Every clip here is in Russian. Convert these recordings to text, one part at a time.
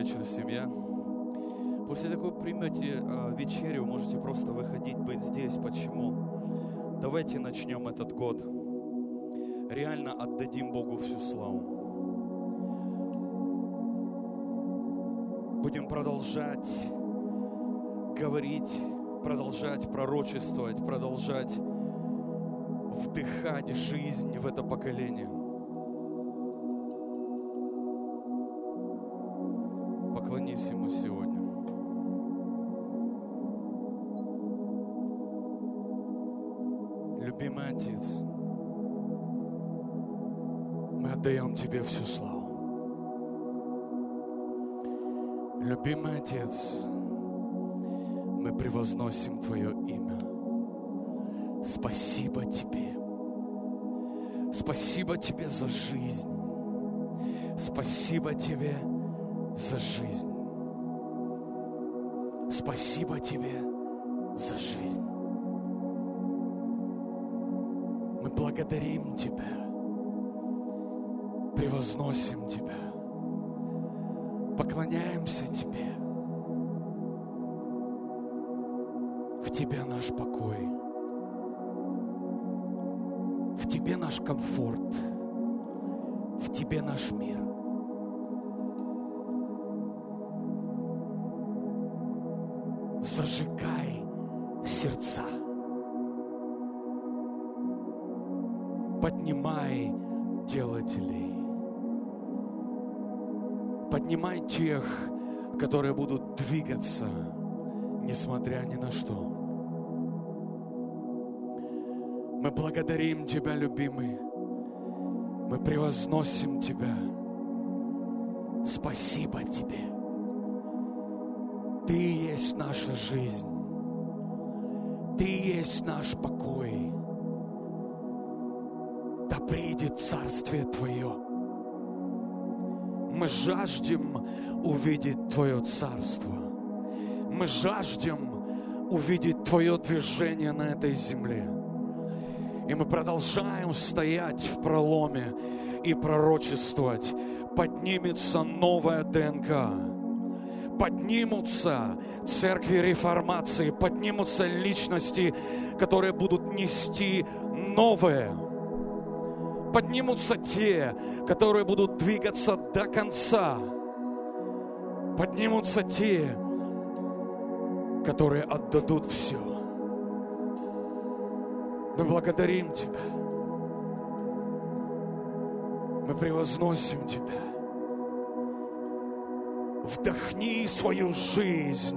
вечер, семья. После того, как примете вечерю, можете просто выходить, быть здесь. Почему? Давайте начнем этот год. Реально отдадим Богу всю славу. Будем продолжать говорить, продолжать пророчествовать, продолжать вдыхать жизнь в это поколение. Поклонись Ему сегодня. Любимый Отец, мы отдаем Тебе всю славу. Любимый Отец, мы превозносим Твое имя. Спасибо Тебе. Спасибо Тебе за жизнь. Спасибо Тебе за жизнь. Спасибо Тебе за жизнь. Мы благодарим Тебя, превозносим Тебя, поклоняемся Тебе. В Тебе наш покой, в Тебе наш комфорт, в Тебе наш мир. Зажигай сердца. Поднимай делателей. Поднимай тех, которые будут двигаться, несмотря ни на что. Мы благодарим Тебя, любимый. Мы превозносим Тебя. Спасибо Тебе. Ты есть наша жизнь. Ты есть наш покой. Да придет Царствие Твое. Мы жаждем увидеть Твое Царство. Мы жаждем увидеть Твое движение на этой земле. И мы продолжаем стоять в проломе и пророчествовать. Поднимется новая ДНК. Поднимутся церкви реформации, поднимутся личности, которые будут нести новое. Поднимутся те, которые будут двигаться до конца. Поднимутся те, которые отдадут все. Мы благодарим Тебя. Мы превозносим Тебя. Вдохни свою жизнь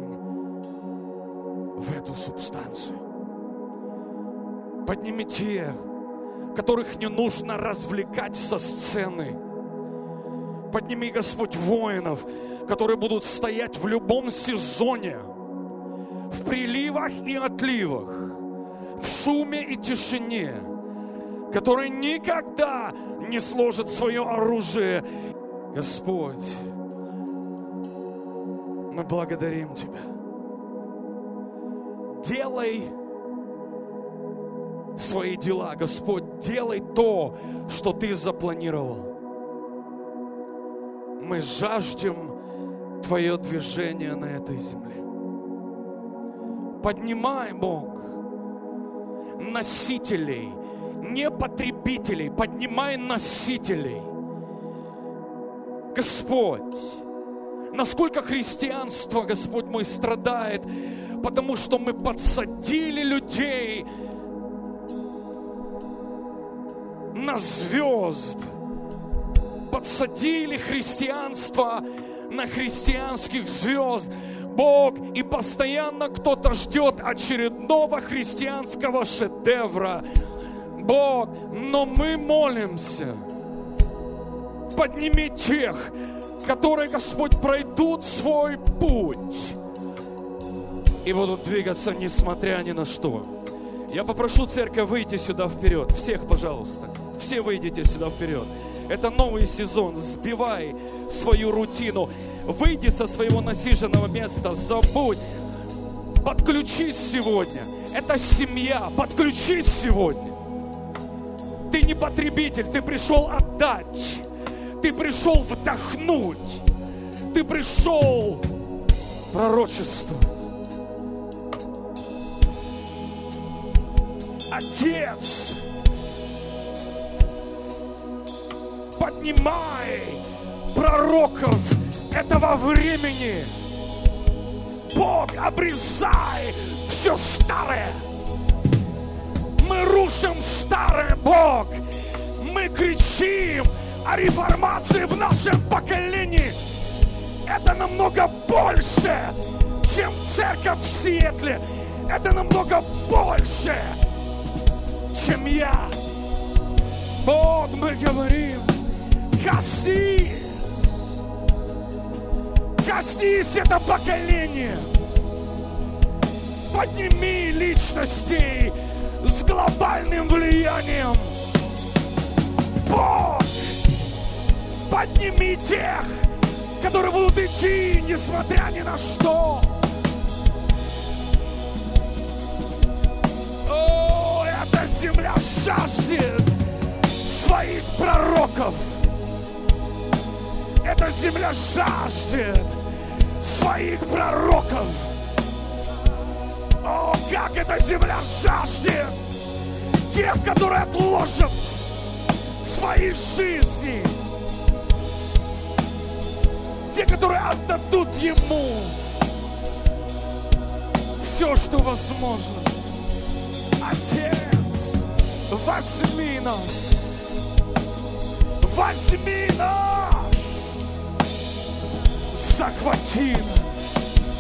в эту субстанцию. Подними тех, которых не нужно развлекать со сцены. Подними, Господь, воинов, которые будут стоять в любом сезоне, в приливах и отливах, в шуме и тишине, которые никогда не сложат свое оружие. Господь, мы благодарим Тебя. Делай свои дела, Господь, делай то, что Ты запланировал. Мы жаждем Твое движение на этой земле. Поднимай, Бог, носителей, не потребителей, поднимай носителей. Господь, насколько христианство, Господь мой, страдает, потому что мы подсадили людей на звезд, подсадили христианство на христианских звезд, Бог, и постоянно кто-то ждет очередного христианского шедевра, Бог, но мы молимся, подними тех, которые, Господь, пройдут свой путь и будут двигаться, несмотря ни на что. Я попрошу церковь выйти сюда вперед. Всех, пожалуйста. Все выйдите сюда вперед. Это новый сезон. Сбивай свою рутину. Выйди со своего насиженного места. Забудь. Подключись сегодня. Это семья. Подключись сегодня. Ты не потребитель. Ты пришел отдать. Ты пришел вдохнуть. Ты пришел пророчествовать. Отец, поднимай пророков этого времени. Бог, обрезай все старое. Мы рушим старое, Бог. Мы кричим о реформации в нашем поколении. Это намного больше, чем церковь в Сиэтле. Это намного больше, чем я. Бог, мы говорим, коснись. Коснись это поколение. Подними личностей с глобальным влиянием. Бог, подними тех, которые будут идти, несмотря ни на что. О, эта земля жаждет своих пророков. Эта земля жаждет своих пророков. О, как эта земля жаждет тех, которые отложат свои жизни. Те, которые отдадут Ему все, что возможно. Отец, возьми нас. Возьми нас. Захвати нас.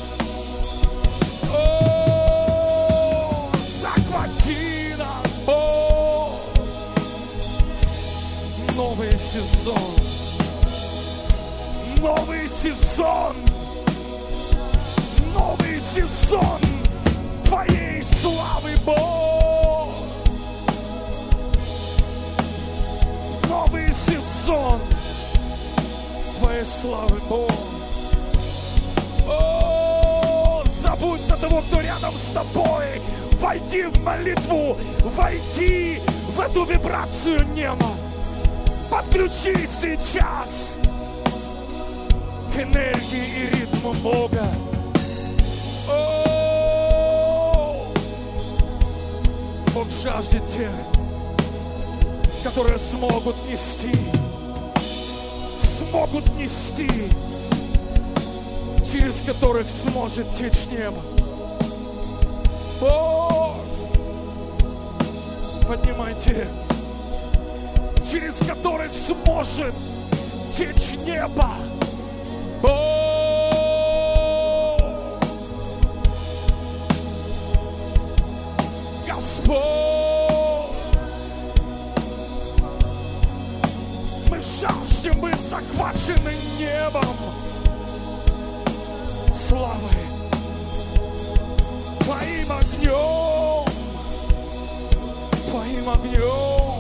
О, захвати нас, Бог. Новый сезон. Новый сезон. Новый сезон Твоей славы, Бог. Новый сезон Твоей славы, Бог. О, забудь за того, кто рядом с тобой. Войди в молитву, войди в эту вибрацию неба. Подключись сейчас к энергии и ритму Бога. О, Бог жаждет тех, которые смогут нести, через которых сможет течь небо. Бог, поднимайте, через которых сможет течь небо. Бог, Господь, мы жаждем быть захвачены небом, славой, Твоим огнем, Твоим огнем.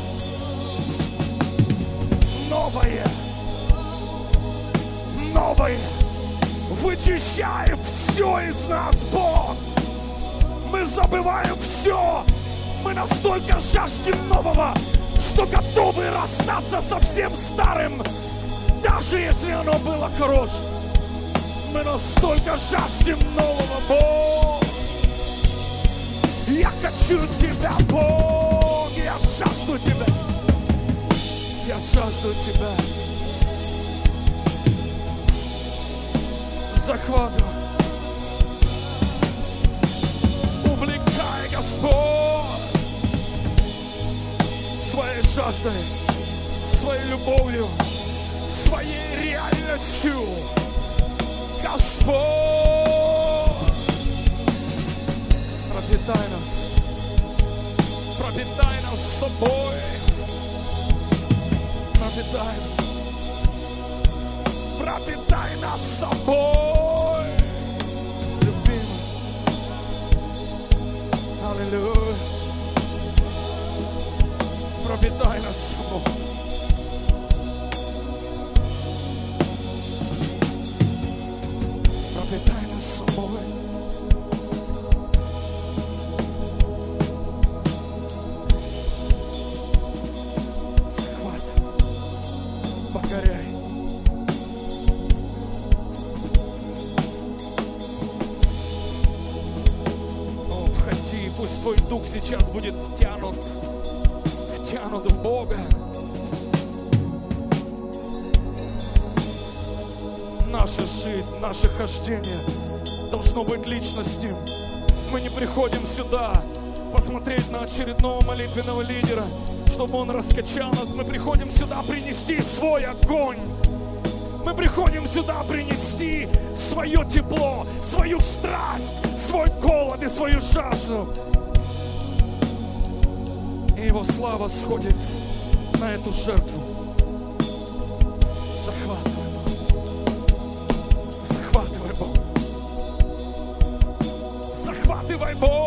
Новое, вычищай все из нас, Бог. Мы забываем все. Мы настолько жаждем нового, что готовы расстаться со всем старым, даже если оно было хорошим. Мы настолько жаждем нового, Бог. Я хочу Тебя, Бог. Я жажду Тебя. Я жажду Тебя. Захватывай. Увлекай, Господь, своей жаждой, своей любовью, своей реальностью. Господь, пропитай нас собой, пропитай нас собой, любимый. Аллилуйя. Пропитай нас собой. Пропитай нас собой. Захват. Покоряй. дух сейчас будет втянут в Бога. Наша жизнь, наше хождение должно быть личностным. Мы не приходим сюда посмотреть на очередного молитвенного лидера, чтобы он раскачал нас. Мы приходим сюда принести свой огонь. Мы приходим сюда принести свое тепло, свою страсть, свой голод и свою жажду. И Его слава сходит на эту жертву. Захватывай Бог. Захватывай Бог.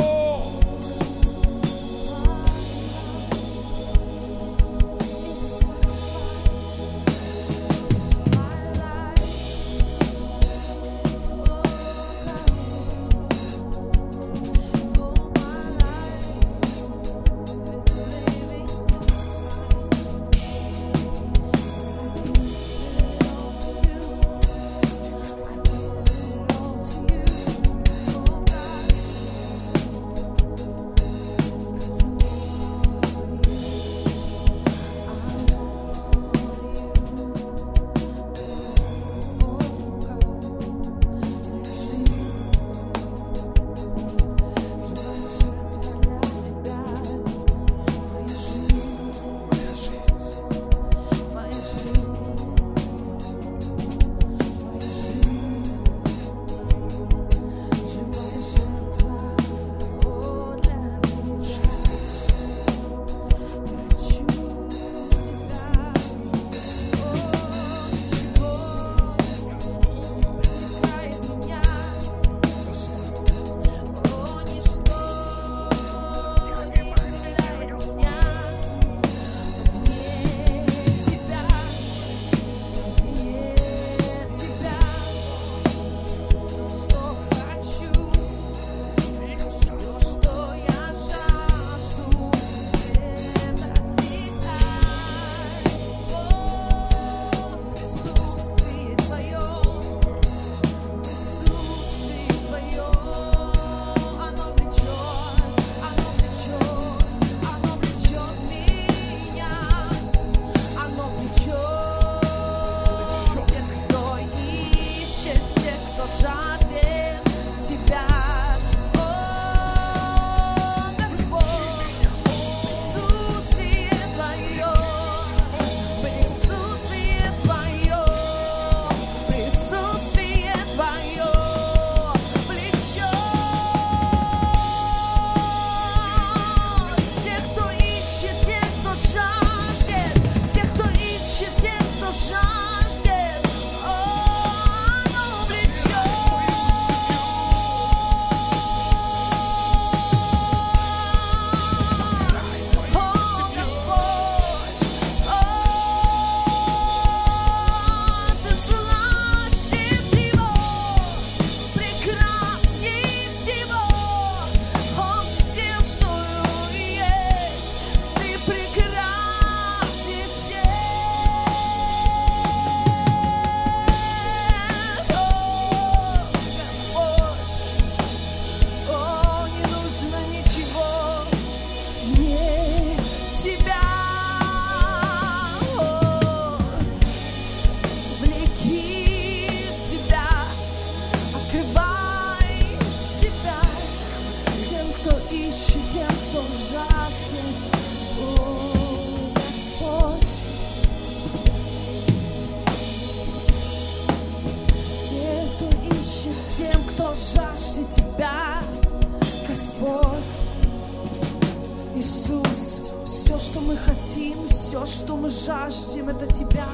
Жаждем это Тебя,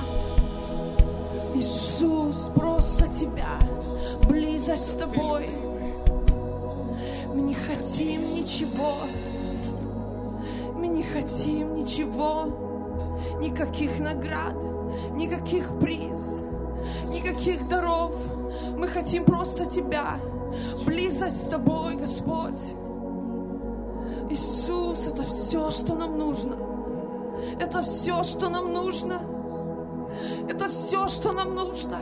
Иисус, просто Тебя, близость с Тобой. Мы не хотим ничего, мы не хотим ничего, никаких наград, никаких приз, никаких даров. Мы хотим просто Тебя, близость с Тобой, Господь. Иисус, это все, что нам нужно. Это все, что нам нужно. Это все, что нам нужно.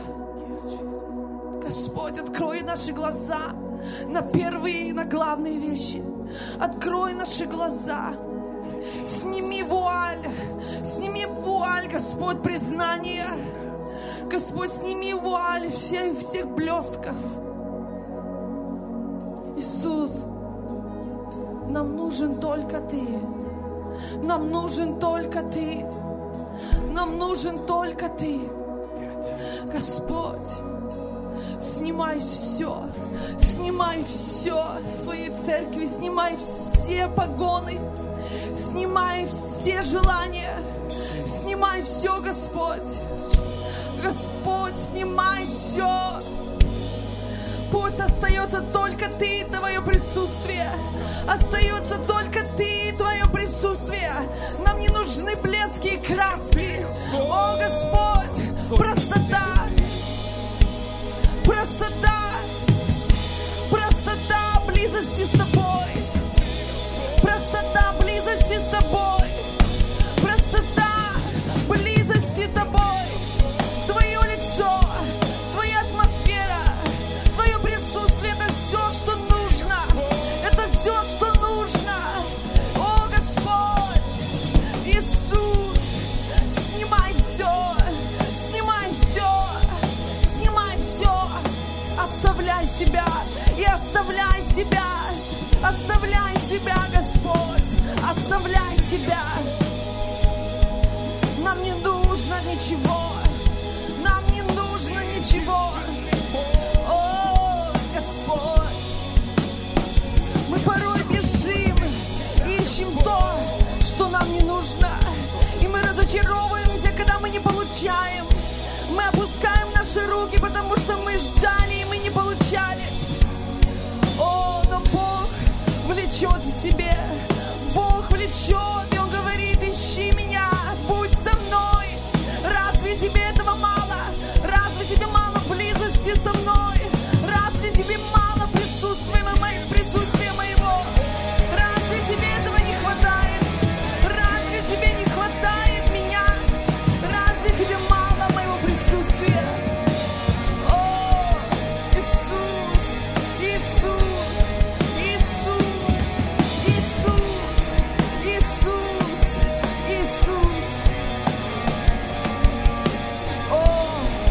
Господь, открой наши глаза на первые, на главные вещи. Открой наши глаза. Сними вуаль, Господь, признание. Господь, сними вуаль всех блесков. Иисус, нам нужен только Ты. Нам нужен только Ты. Нам нужен только Ты. Господь, снимай все своей церкви, снимай все погоны, снимай все желания, снимай все, Господь. Господь, снимай все. Пусть остается только Ты, Твое присутствие. Остается только Ты, Твое присутствие. Нам не нужны блески и краски. О, Господь, простота, близости с Тобой. Простота близости с Тобой. Простота близости с Тобой. Твое лицо, Твоя атмосфера, Твое присутствие — это все, что нужно. Это все, что нужно. О, Господь, Иисус, снимай все. Оставляй себя и оставляй себя, Господь, оставляй себя. Нам не нужно ничего. О, Господь, мы порой бежим, ищем то, что нам не нужно, и мы разочаровываемся, когда мы не получаем. Мы опускаем наши руки, потому что мы ждали, и мы не получали. О, но Бог влечет в себе. Бог влечет, и Он говорит: ищи меня, будь со мной. Разве тебе этого мало? Разве тебе мало близости со мной? Разве тебе мало присутствия моего? Разве тебе этого не хватает? Разве тебе не хватает меня? Разве тебе мало моего присутствия? О, Иисус, Иисус, Иисус, Иисус, Иисус. О,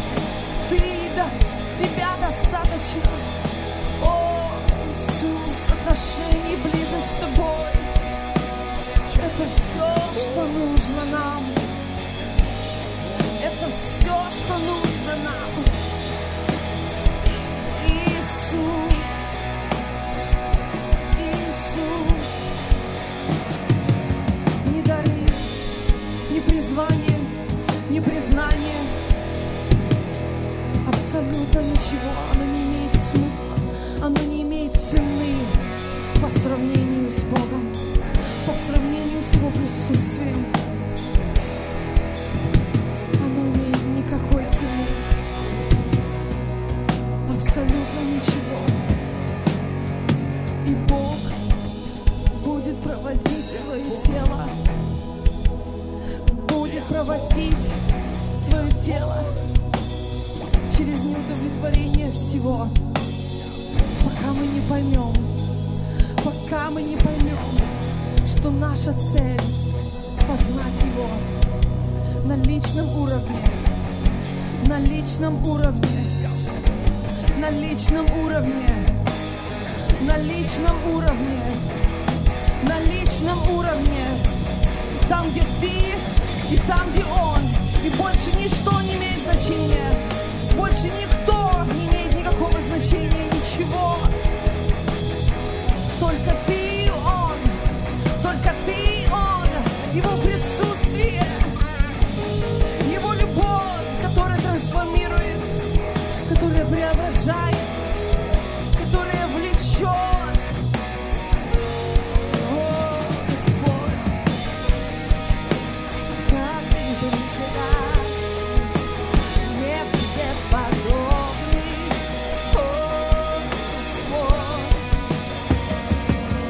Тебя достаточно. О, Иисус, отношений, близость с Тобой — это все, что нужно нам. Это все, что нужно нам. Иисус, Иисус. Ни дары, ни призвание, ни признание. Абсолютно ничего. Оно не имеет смысла. Оно не имеет цены по сравнению с Богом, по сравнению с Его присутствием. Оно имеет никакой цены. Абсолютно ничего. И Бог будет проводить свое тело. Будет проводить свое тело через неудовлетворение всего, пока мы не поймем, что наша цель — познать Его на личном уровне, на личном уровне, на личном уровне, на личном уровне, на личном уровне, там, где ты и там, где Он, и больше ничто не имеет значения. Больше никто не имеет никакого значения, ничего. Только Ты и Он. Только Ты и Он. Его присутствие, Его любовь, которая трансформирует, которая преображает, которая влечет. О, Господь, как Ты прекрасен. Нет тебе подобный, о, Господь.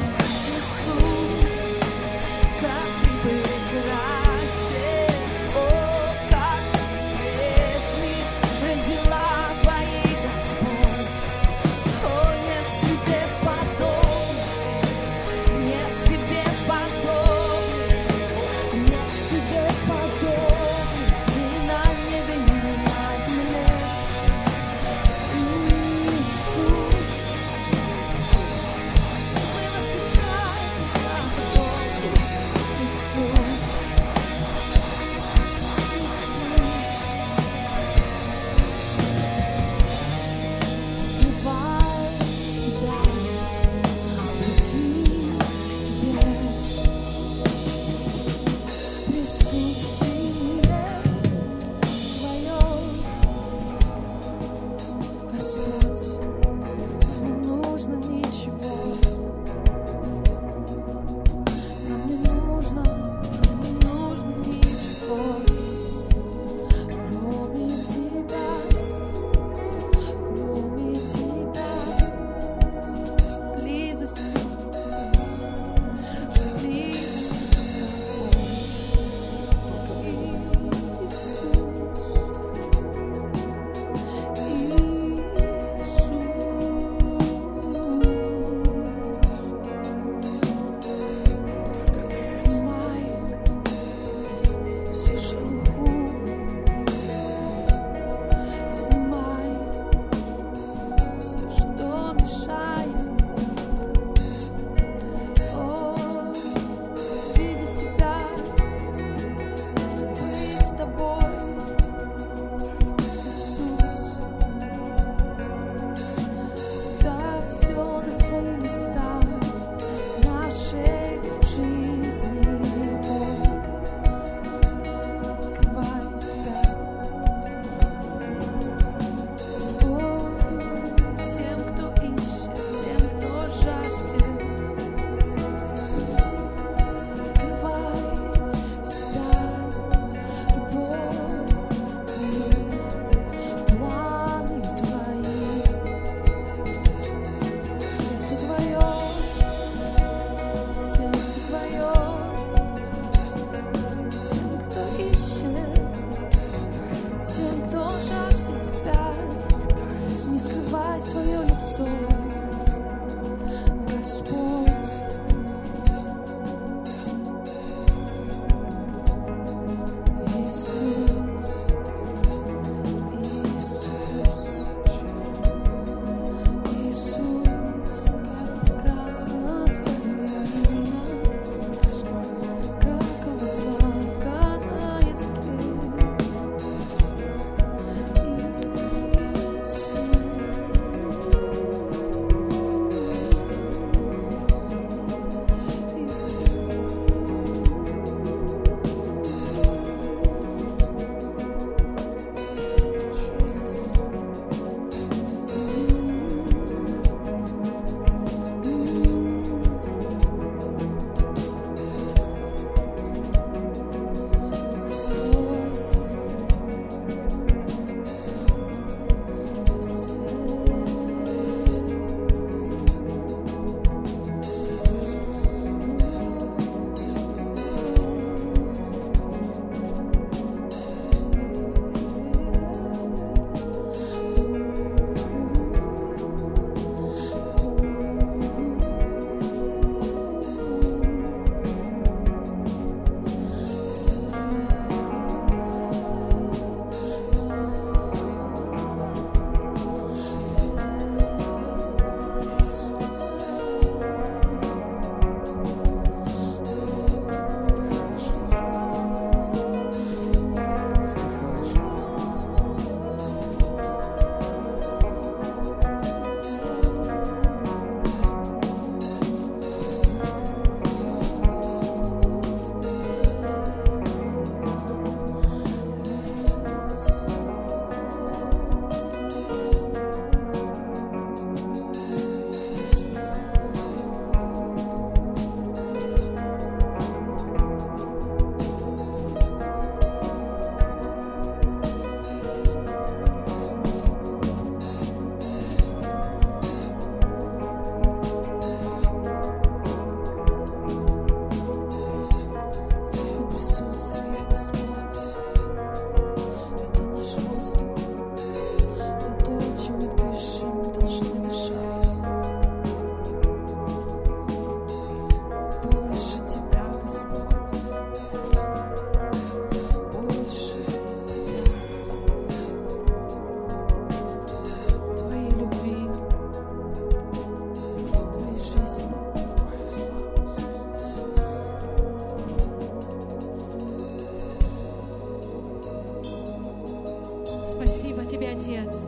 Спасибо Тебе, Отец,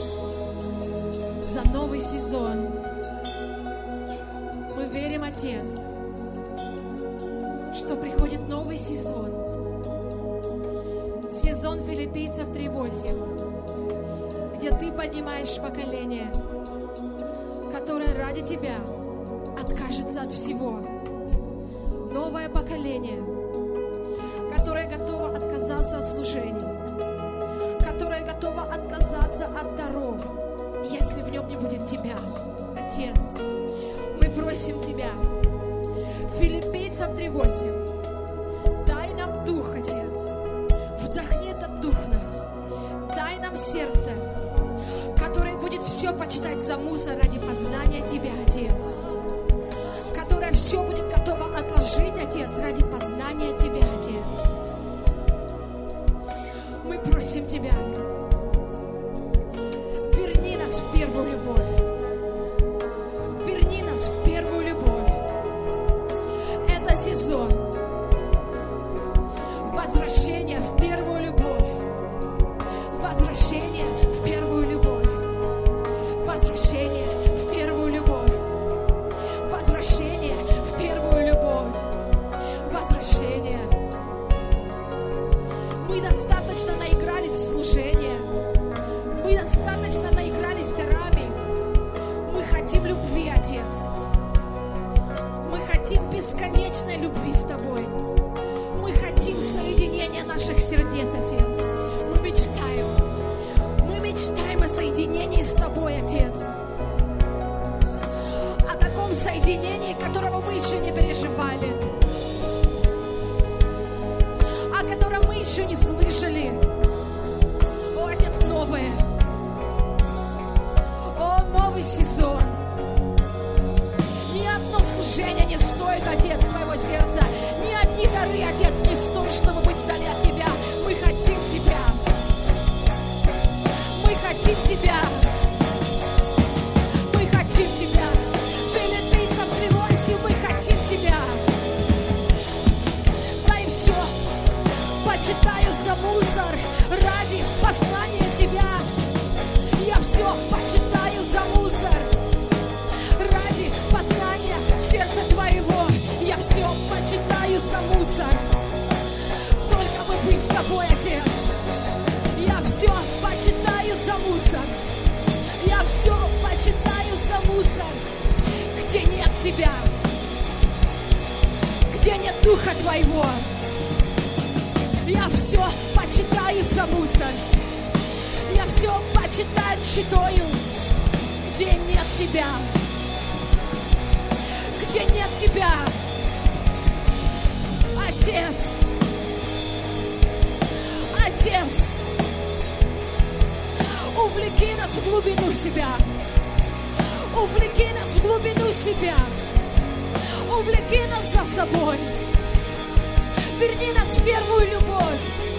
за новый сезон. Мы верим, Отец, что приходит новый сезон. Сезон Филиппийцев 3:8, где Ты поднимаешь поколение, которое ради Тебя откажется от всего. Новое поколение, которое готово отказаться от служений, которое готово отказаться от даров, если в нем не будет Тебя, Отец. Мы просим Тебя, Филиппийцам 3:8, дай нам дух, Отец, вдохни этот дух в нас, дай нам сердце, которое будет все почитать за мусор ради познания Тебя, Отец, которое все будет готово отложить, Отец, ради познания Тебя, Отец. Мы просим Тебя, верни нас в первую любовь. Верни нас в первую любовь. Это сезон возвращения в первую любовь. Возвращение в первую любовь. Возвращение в первую любовь. Возвращение в первую любовь. Возвращение. Мы достаточно наигрались в служение. Мы достаточно наигрались дарами. Мы хотим любви, Отец. Мы хотим бесконечной любви с Тобой. Мы хотим соединения наших сердец, Отец. Мы мечтаем о соединении с Тобой, Отец. О таком соединении, которого мы еще не переживали. О котором мы еще не слышали. О, Отец, новое. О, новый сезон. Ни одно служение не стоит, Отец, Твоего сердца. Ни одни дары, Отец, не стоит, чтобы быть вдали от Тебя. Мы хотим Тебя. Мы хотим Тебя. Мы хотим Тебя. Филиппийцам 3:8, мы хотим Тебя. Дай все почитаю за мусор ради познания Тебя. Я все почитаю за мусор ради познания сердца Твоего. Я все почитаю за мусор. Только бы быть с Тобой, Отец. Я все почитаю за мусор. Я все почитаю за мусор. Где нет Тебя, где нет Духа Твоего. Я все почитаю за мусор. Я все почитаю, читаю, где нет Тебя. Где нет Тебя. Отец. Отец. Увлеки нас в глубину себя. Увлеки нас в глубину себя. Увлеки нас за собой. Верни нас в первую любовь.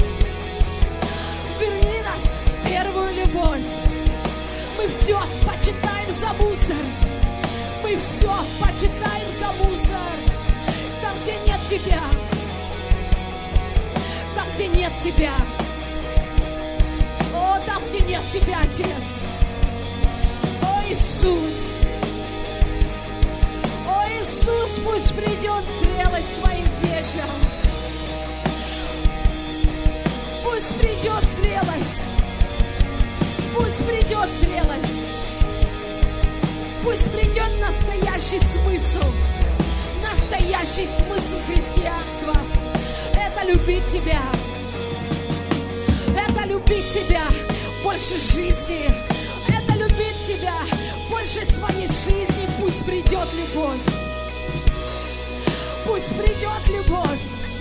Верни нас в первую любовь. Мы все почитаем за мусор. Мы все почитаем за мусор. Там, где нет Тебя. Там, где нет Тебя. О, там, где нет Тебя, Отец. О, Иисус. О, Иисус, пусть придет зрелость Твоим детям. Пусть придет зрелость. Пусть придет зрелость. Пусть придет настоящий смысл. Настоящий смысл христианства. Это любить Тебя. Это любить Тебя больше жизни. Это любить Тебя больше своей жизни. Пусть придет любовь. Пусть придет любовь.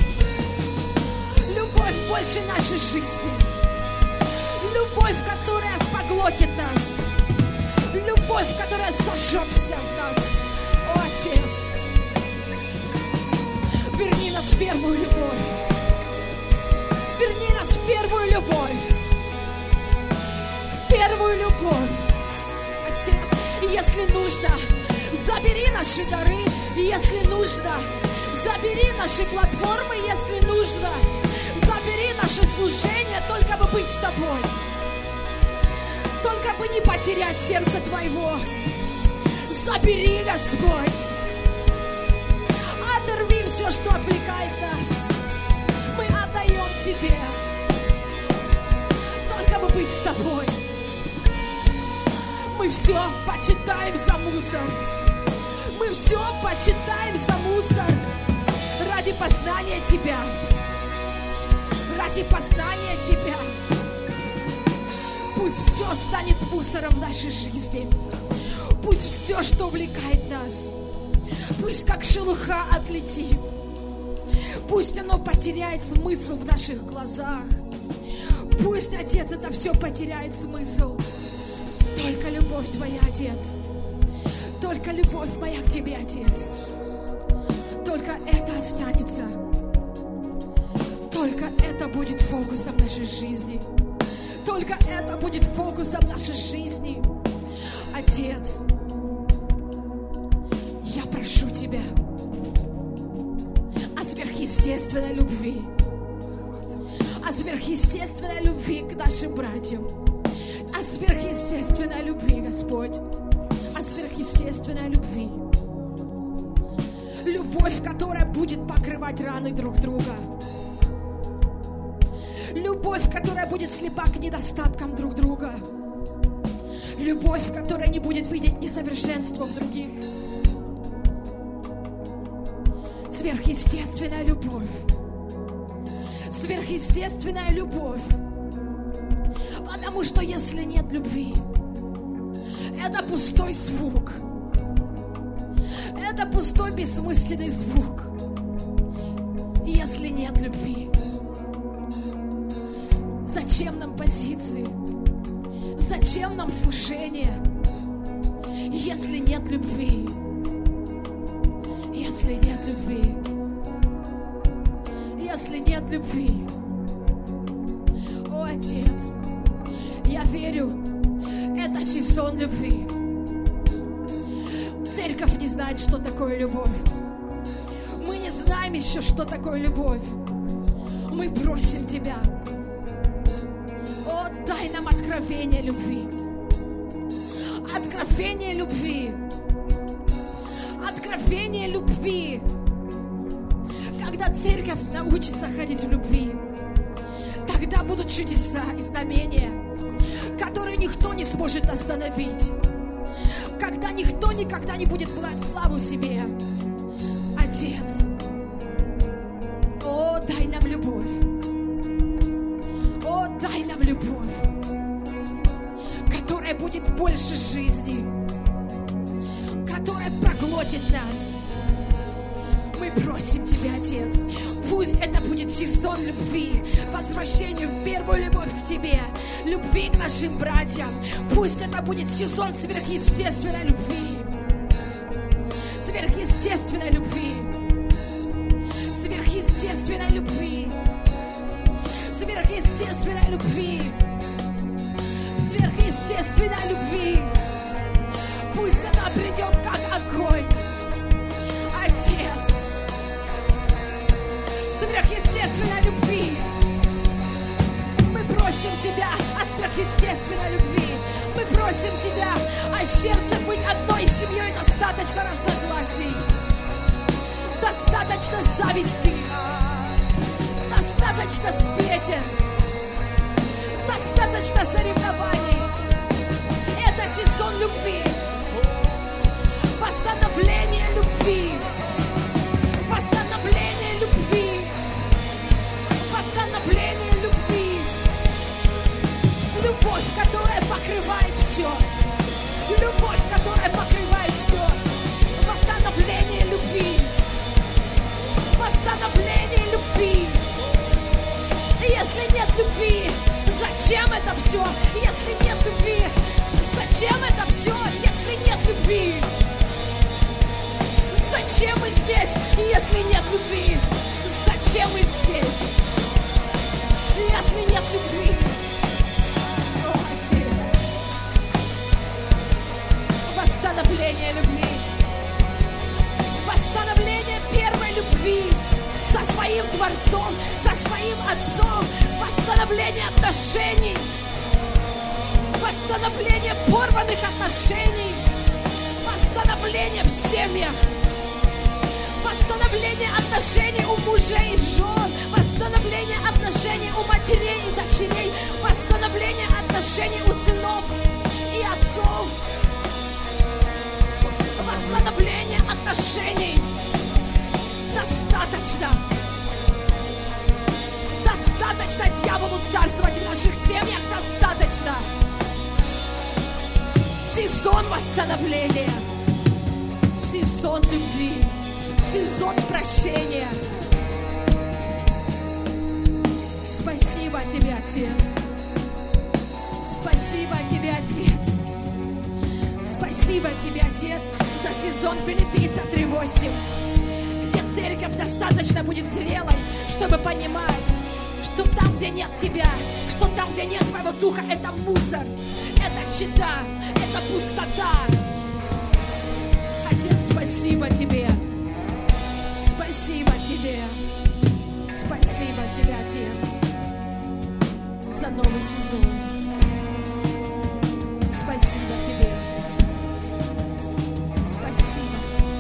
Любовь больше нашей жизни. Любовь, которая поглотит нас. Любовь, которая сожжет всех нас. О, Отец, верни нас в первую любовь. Верни нас в первую любовь. В первую любовь. Отец, если нужно, забери наши дары. Если нужно, забери наши платформы. Если нужно, забери наше служение, только бы быть с Тобой. Только бы не потерять сердце Твоего. Забери, Господь. Оторви все, что отвлекает нас. Мы отдаем Тебе. Только бы быть с Тобой. Мы все почитаем за мусор. Мы все почитаем за мусор. Ради познания Тебя. Ради познания Тебя. Пусть все станет мусором в нашей жизни. Пусть все, что увлекает нас, пусть как шелуха отлетит. Пусть оно потеряет смысл в наших глазах. Пусть, Отец, это все потеряет смысл. Только любовь Твоя, Отец. Только любовь моя к Тебе, Отец. Только это останется. Только это будет фокусом нашей жизни. Только это будет фокусом нашей жизни. Отец, я прошу Тебя о сверхъестественной любви. О сверхъестественной любви к нашим братьям. О сверхъестественной любви, Господь. О сверхъестественной любви. Любовь, которая будет покрывать раны друг друга. Любовь, которая будет слепа к недостаткам друг друга. Любовь, которая не будет видеть несовершенства в других. Сверхъестественная любовь. Сверхъестественная любовь. Потому что если нет любви, это пустой звук. Это пустой бессмысленный звук. И если нет любви, зачем нам позиции? Зачем нам служение, если нет любви? Если нет любви. Если нет любви. О, Отец, я верю, это сезон любви. Церковь не знает, что такое любовь. Мы не знаем еще, что такое любовь. Мы просим Тебя. О, дай нам откровение любви. Откровение любви. Откровение любви. Когда церковь научится ходить в любви, тогда будут чудеса и знамения, которые никто не сможет остановить. Когда никто никогда не будет брать славу себе. Отец, о, дай нам любовь. О, дай нам любовь, которая будет больше жизни, которая проглотит нас. Мы просим Тебя, Отец, пусть это будет сезон любви, возвращению в первую любовь к Тебе, любви к нашим братьям. Пусть это будет сезон сверхъестественной любви. Сверхъестественной любви. Сверхъестественной любви. Сверхъестественной любви. Сверхъестественной любви. Пусть она придет как огонь. Отец. Сверхъестественной любви. Мы просим Тебя о сверхъестественной любви. Мы просим Тебя о сердце быть одной семьей. Достаточно разногласий. Достаточно зависти. Достаточно сплетен. Достаточно соревнований. Это сезон любви. Восстановление любви. Восстановление любви. Восстановление любви. Любовь, которая покрывает все. Любовь, которая покрывает все. Восстановление любви. Восстановление любви. Если нет любви, зачем это все? Если нет любви, зачем это все? Если нет любви, зачем мы здесь? Если нет любви, зачем мы здесь? Если нет любви, о, Отец, восстановление любви, восстановление первой любви со своим Творцом, со своим Отцом, восстановление отношений, Восстановление порванных отношений. Восстановление в семьях. Восстановление отношений у мужей и жен. Восстановление отношений у матерей и дочерей. Восстановление отношений у сынов и отцов. Восстановление отношений. Достаточно. Достаточно дьяволу царствовать в наших семьях. Достаточно. Сезон восстановления. Сезон любви. Сезон прощения. Спасибо тебе, Отец. Спасибо тебе, Отец. Спасибо тебе, Отец, за сезон Филиппийцев 3:8, где церковь достаточно будет зрелой, чтобы понимать, что там, где нет тебя, что там, где нет твоего духа, это мусор, это чита, это пустота. Отец, спасибо тебе. Спасибо тебе. Спасибо тебе, Отец, за новый сезон. Спасибо тебе. Спасибо.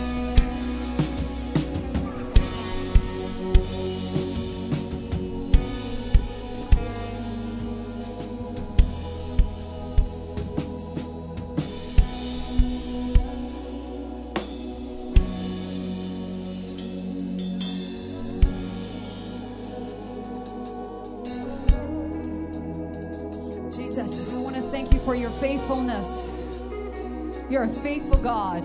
Jesus, I want to thank you for your faithfulness. You're a faithful God.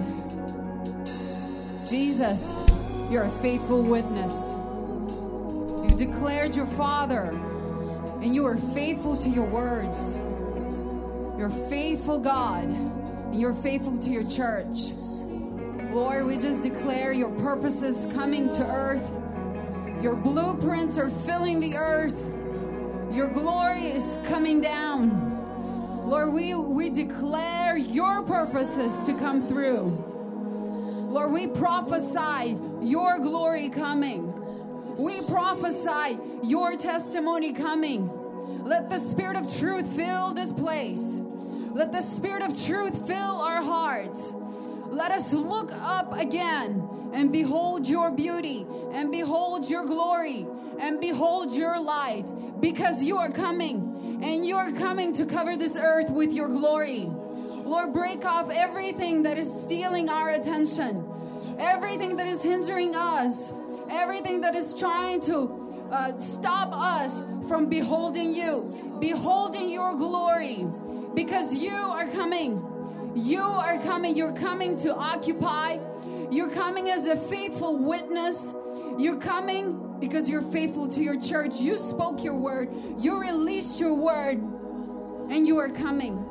Jesus, you're a faithful witness. You declared your Father, and you are faithful to your words. You're a faithful God, and you're faithful to your church. Lord, we just declare your purposes coming to earth. Your blueprints are filling the earth. Your glory is coming down. Lord, we declare your purposes to come through. Lord, we prophesy your glory coming. We prophesy your testimony coming. Let the Spirit of truth fill this place. Let the Spirit of truth fill our hearts. Let us look up again and behold your beauty and behold your glory and behold your light, because you are coming, and you are coming to cover this earth with your glory. Lord, break off everything that is stealing our attention, everything that is hindering us, everything that is trying to stop us from beholding you, beholding your glory, because you are coming. You are coming. You're coming to occupy. You're coming as a faithful witness. You're coming because you're faithful to your church. You spoke your word. You released your word. And you are coming.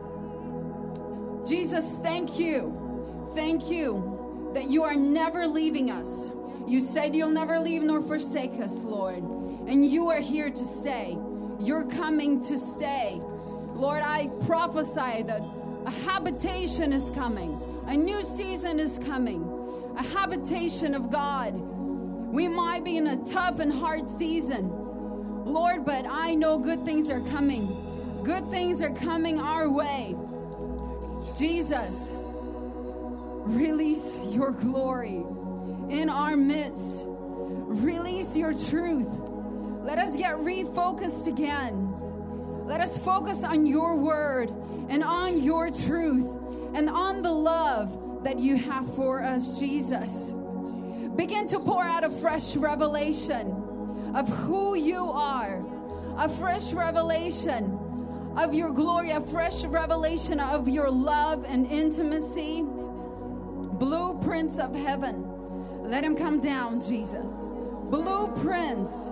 Jesus, thank you. Thank you that you are never leaving us. You said you'll never leave nor forsake us, Lord. And you are here to stay. You're coming to stay. Lord, I prophesy that a habitation is coming. A new season is coming. A habitation of God. We might be in a tough and hard season, Lord, but I know good things are coming. Good things are coming our way. Jesus, release your glory in our midst. Release your truth. Let us get refocused again. Let us focus on your word and on your truth and on the love that you have for us, Jesus. Begin to pour out a fresh revelation of who you are, a fresh revelation of your glory, a fresh revelation of your love and intimacy. Blueprints of heaven, let them come down, Jesus. Blueprints,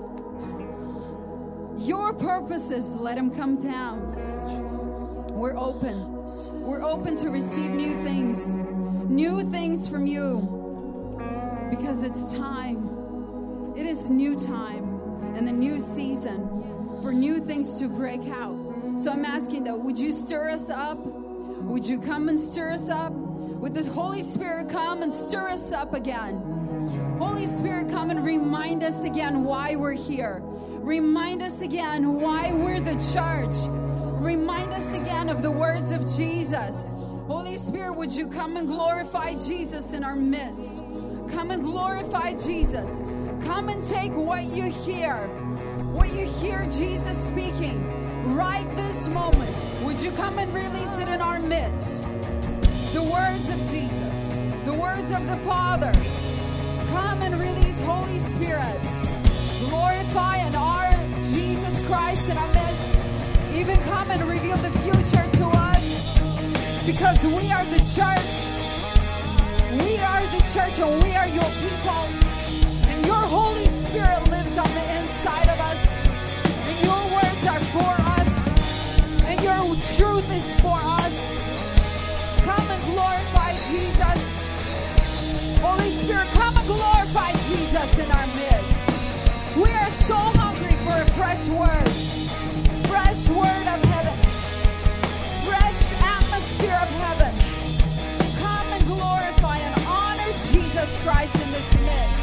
your purposes, let them come down. We're open to receive new things from you. Because it's time. It is new time and the new season for new things to break out. So I'm asking that, would you stir us up? Would you come and stir us up? Would the Holy Spirit come and stir us up again? Holy Spirit, come and remind us again why we're here. Remind us again why we're the church. remind us again of the words of Jesus. Holy Spirit, would you come and glorify Jesus in our midst? Come and glorify Jesus. Come and take what you hear Jesus speaking right this moment. Would you come and release it in our midst? The words of Jesus, the words of the Father. Come and release, Holy Spirit. Glorify and honor Jesus Christ in our midst. Even come and reveal the future to us, because we are the church. We are the church and we are your people. And your Holy Spirit lives on the inside of us. And your words are for us. And your truth is for us. Come and glorify Jesus. Holy Spirit, come and glorify Jesus in our midst. We are so hungry for a fresh word. Fresh word of heaven. Fresh atmosphere of heaven. Come and glorify and honor Jesus Christ in this midst.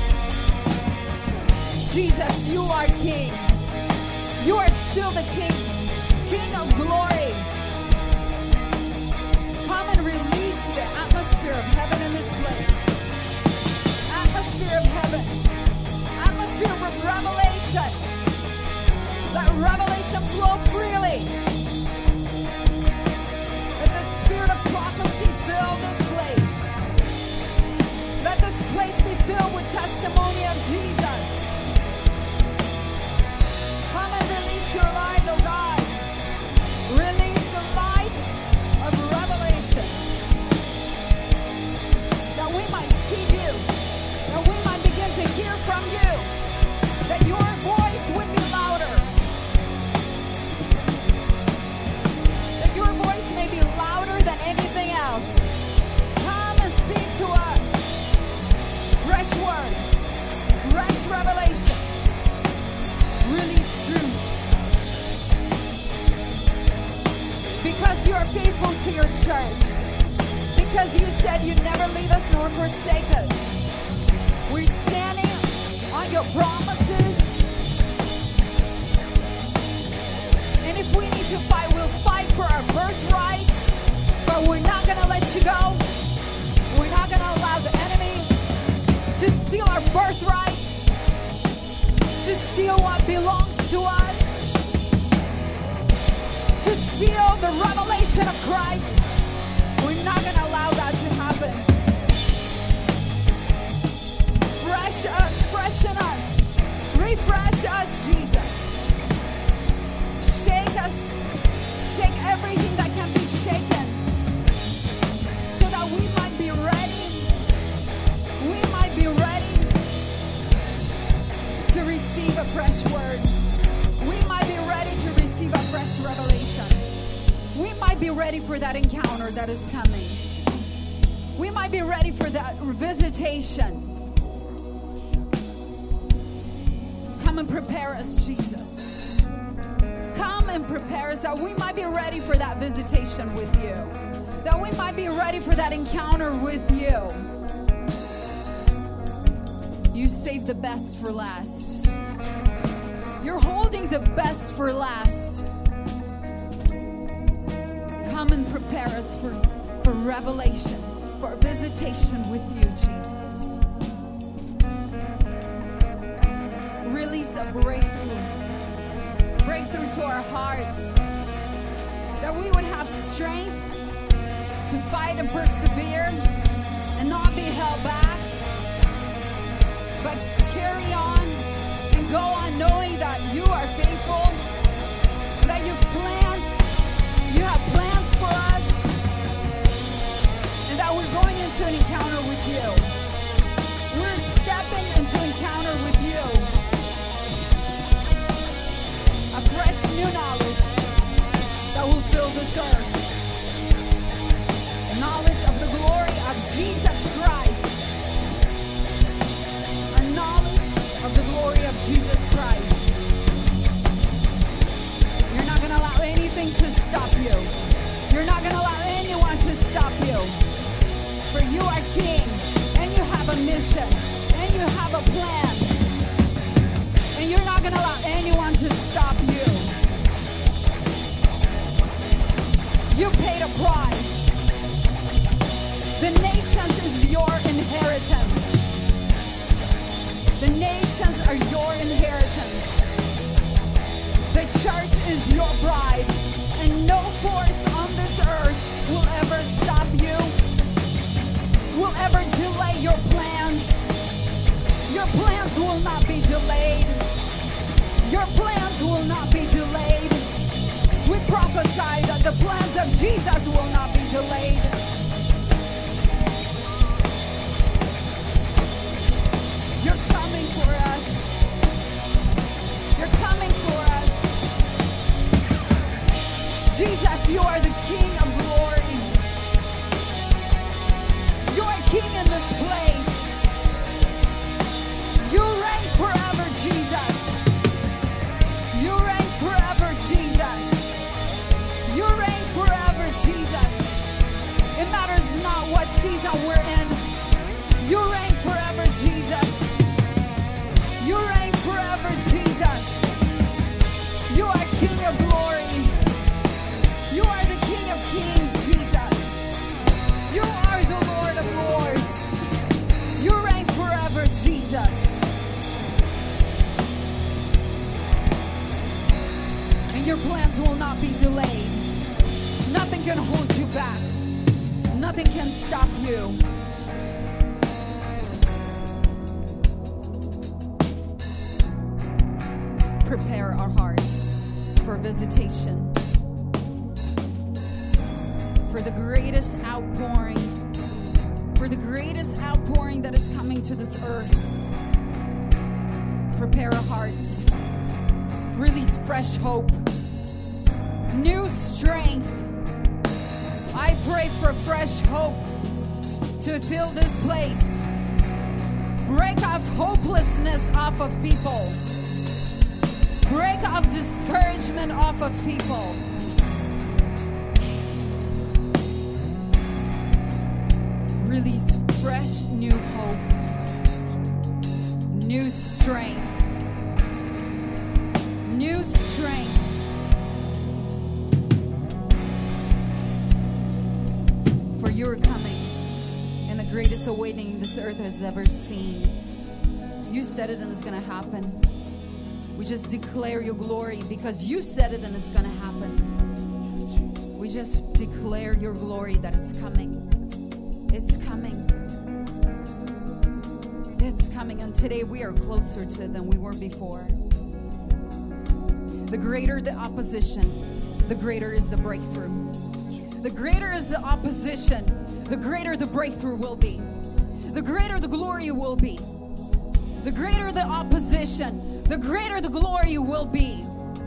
Jesus, you are King. You are still the King. King of glory. Come and release the atmosphere of heaven in this place. Atmosphere of heaven. Atmosphere of revelation. Let revelation flow freely. Let the spirit of prophecy fill this place. Let this place be filled with testimony of Jesus. Come and release your light, oh God. Release the light of revelation. That we might see you. That we might begin to hear from you. That your voice would be louder. That your voice may be louder than anything else. Come and speak to us. Fresh word. Fresh revelation. Release truth. Because you are faithful to your church. Because you said you never leave us nor forsake us. We're standing on your promises. And if we need to fight, we'll fight for our birthright. But we're not going to let you go. We're not going to allow the enemy to steal our birthright, to steal what belongs to us, to steal the revelation of Christ. We're not going to allow that to happen. Freshen us. Refresh us, Jesus. Shake us. Shake everything that can be shaken so that we might be ready. We might be ready to receive a fresh word. We might be ready to receive a fresh revelation. We might be ready for that encounter that is coming. We might be ready for that visitation. Come and prepare us, Jesus. Come and prepare us that we might be ready for that visitation with you. That we might be ready for that encounter with you. You saved the best for last. You're holding the best for last. Come and prepare us for revelation, for visitation with you, Jesus. Release a breakthrough to our hearts, that we would have strength to fight and persevere and not be held back, but carry on and go on knowing that you are faithful, that you have plans for us, and that we're going into an encounter with you. We're stepping into encounter with you. A fresh new knowledge that will fill this earth. A knowledge of the glory of Jesus Christ. A knowledge of the glory of Jesus Christ. You're not going to allow anything to stop you. You're not going to allow anyone to stop you. For you are King, and you have a mission, and you have a plan. And you're not going to allow anyone to stop you. church is your bride, and no force on this earth will ever stop you, will ever delay your plans. Your plans will not be delayed. Your plans will not be delayed. We prophesy that the plans of Jesus will not be delayed. You're coming for us. You're coming for us. Jesus, you are the King of glory. You are King in this place. You reign forever, Jesus. You reign forever, Jesus. You reign forever, Jesus. It matters not what season we're in. You reign forever, Jesus. You reign forever, Jesus. You are King of glory. You are the King of kings, Jesus. You are the Lord of lords. You reign forever, Jesus. And your plans will not be delayed. Nothing can hold you back. Nothing can stop you. Prepare our hearts for visitation, for the greatest outpouring, that is coming to this earth. Prepare our hearts. Release fresh hope, new strength. I pray for fresh hope to fill this place. Break off hopelessness off of people. Break off discouragement off of people. Release fresh new hope, new strength, new strength. For you are coming in the greatest awakening this earth has ever seen. You said it and it's going to happen. We just declare your glory because you said it and it's going to happen. We just declare your glory that it's coming. It's coming. It's coming. And today we are closer to it than we were before. The greater the opposition, the greater is the breakthrough. The greater is the opposition, the greater the breakthrough will be. The greater the glory will be. The greater the opposition, the greater the glory will be.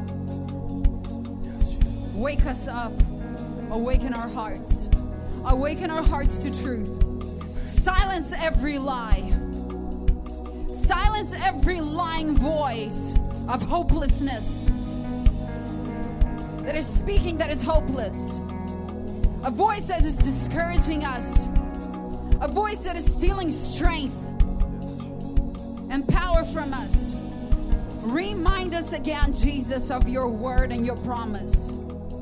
Wake us up. Awaken our hearts. Awaken our hearts to truth. Silence every lie. Silence every lying voice of hopelessness that is speaking that is hopeless. A voice that is discouraging us. A voice that is stealing strength and power from us. Remind us again, Jesus, of your word and your promise.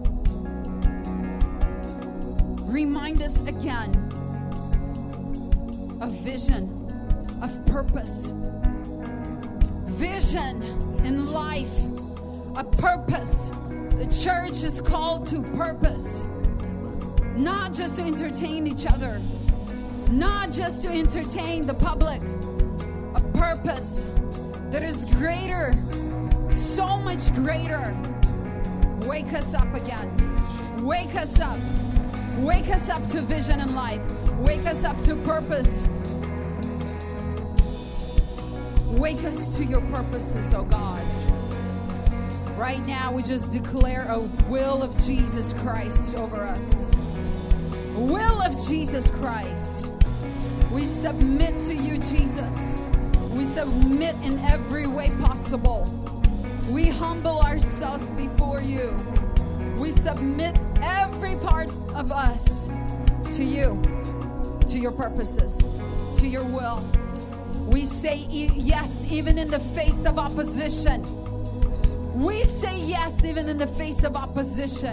Remind us again of vision, of purpose. Vision in life, a purpose. The church is called to purpose. Not just to entertain each other. Not just to entertain the public. A purpose that is greater, so much greater. Wake us up again. Wake us up. Wake us up to vision in life. Wake us up to purpose. Wake us to your purposes, oh God. Right now, we just declare a will of Jesus Christ over us. Will of Jesus Christ. We submit to you, Jesus. We submit in every way possible. We humble ourselves before you. We submit every part of us to you, to your purposes, to your will. We say yes even in the face of opposition. We say yes even in the face of opposition.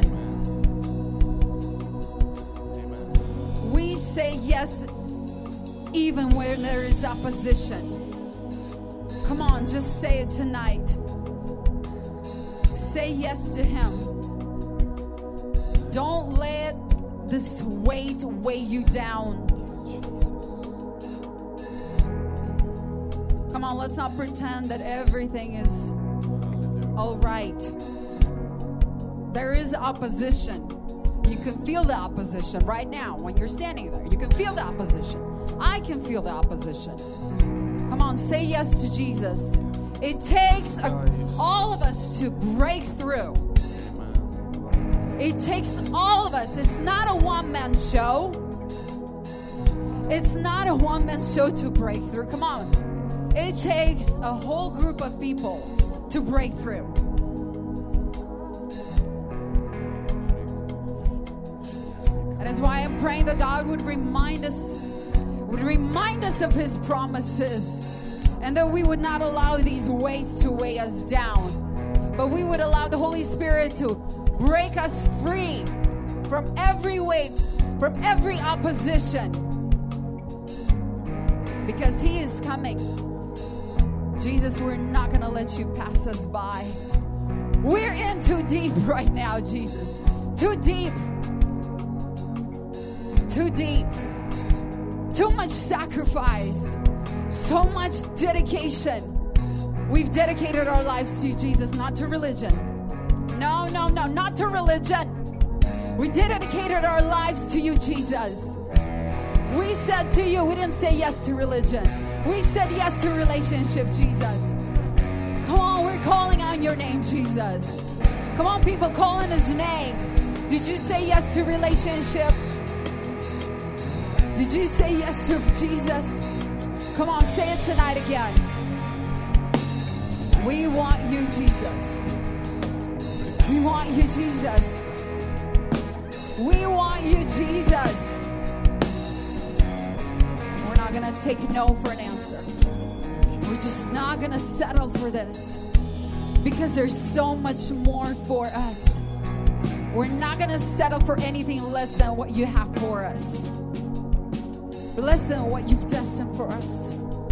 We say yes even when there is opposition. Come on, just say it tonight. say yes to Him. Don't let this weight weigh you down. Come on, let's not pretend that everything is all right. There is opposition. You can feel the opposition right now when you're standing there. You can feel the opposition. I can feel the opposition. Come on, say yes to Jesus. It takes all of us to break through. It takes all of us. It's not a one-man show. It's not a one-man show to break through. Come on. It takes a whole group of people to break through. That is why I'm praying that God would remind us of His promises, and that we would not allow these weights to weigh us down, but we would allow the Holy Spirit to break us free from every weight, from every opposition, because He is coming. Jesus, we're not going to let you pass us by. We're in too deep right now, Jesus. Too deep. Too deep. Too much sacrifice. So much dedication. We've dedicated our lives to you, Jesus, not to religion. No, not to religion. We dedicated our lives to you, Jesus. We said to you, we didn't say yes to religion. We said yes to relationship, Jesus. Come on, we're calling on your name, Jesus. Come on, people, call on His name. Did you say yes to relationship? Did you say yes to Jesus? Come on, say it tonight again. We want you, Jesus. We want you, Jesus. We want you, Jesus. We're not going to take no for an answer. We're just not going to settle for this, because there's so much more for us. We're not going to settle for anything less than what you have for us. Less than what you've destined for us.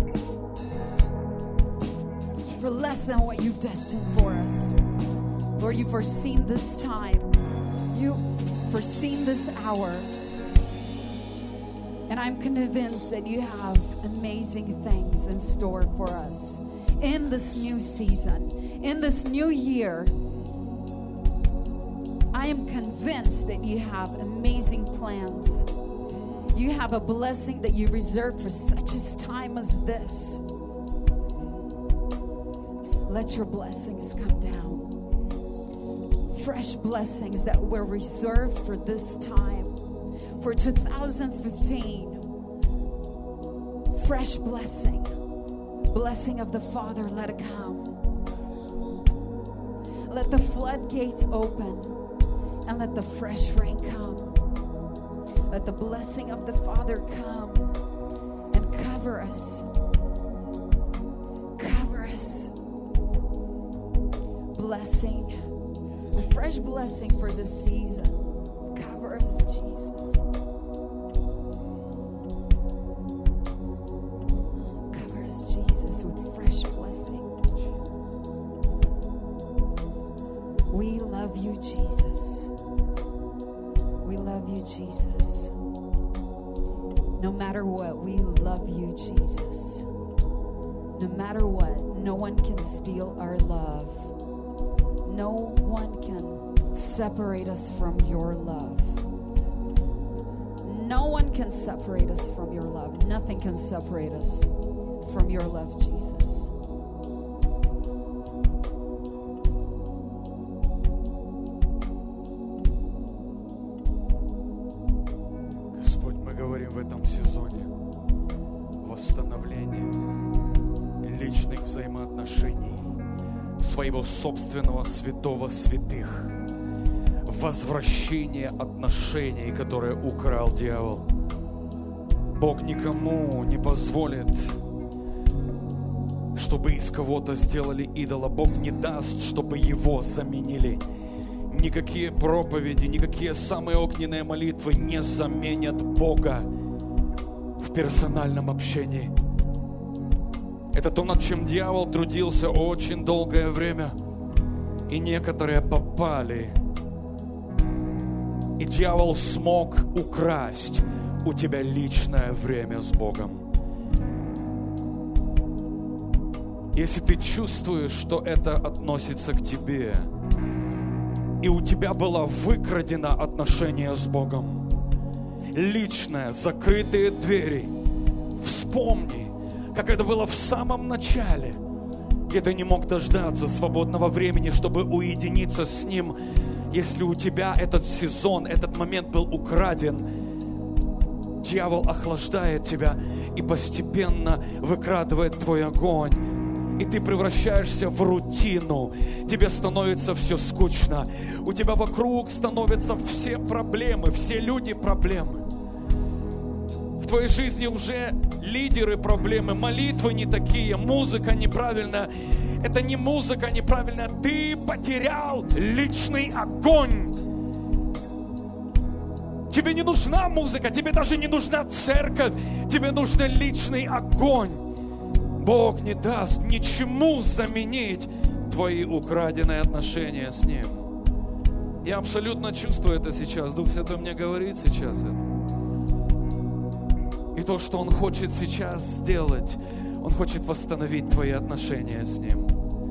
For less than what you've destined for us. Lord, you've foreseen this time. You've foreseen this hour. And I'm convinced that you have amazing things in store for us in this new season, in this new year. I am convinced that you have amazing plans. You have a blessing that you reserve for such a time as this. Let your blessings come down. Fresh blessings that were reserved for this time, for 2015. Fresh blessing. Blessing of the Father, let it come. Let the floodgates open, and let the fresh rain come. Let the blessing of the Father come and cover us. Cover us. Blessing. A fresh blessing for this season. Cover us, Jesus. Cover us, Jesus, with fresh blessing. We love you, Jesus. We love you, Jesus. No matter what, we love you, Jesus. No matter what, no one can steal our love. No one can separate us from your love. No one can separate us from your love. Nothing can separate us from your love, Jesus. В этом сезоне восстановление личных взаимоотношений, своего собственного святого святых, возвращение отношений, которые украл дьявол. Бог никому не позволит, чтобы из кого-то сделали идола. Бог не даст, чтобы его заменили. Никакие проповеди, никакие самые огненные молитвы не заменят Бога в персональном общении. Это то, над чем дьявол трудился очень долгое время. И некоторые попали. И дьявол смог украсть у тебя личное время с Богом. Если ты чувствуешь, что это относится к тебе, и у тебя было выкрадено отношение с Богом, личное, закрытые двери, вспомни, как это было в самом начале, где ты не мог дождаться свободного времени, чтобы уединиться с Ним. Если у тебя этот сезон, этот момент был украден, дьявол охлаждает тебя и постепенно выкрадывает твой огонь. И ты превращаешься в рутину. Тебе становится все скучно. У тебя вокруг становятся все проблемы, все люди проблемы. В твоей жизни уже лидеры проблемы, молитвы не такие, музыка неправильная. Это не музыка неправильная, ты потерял личный огонь. Тебе не нужна музыка, тебе даже не нужна церковь, тебе нужен личный огонь. Бог не даст ничему заменить твои украденные отношения с Ним. Я абсолютно чувствую это сейчас. Дух Святой мне говорит сейчас это. И то, что Он хочет сейчас сделать, Он хочет восстановить твои отношения с Ним.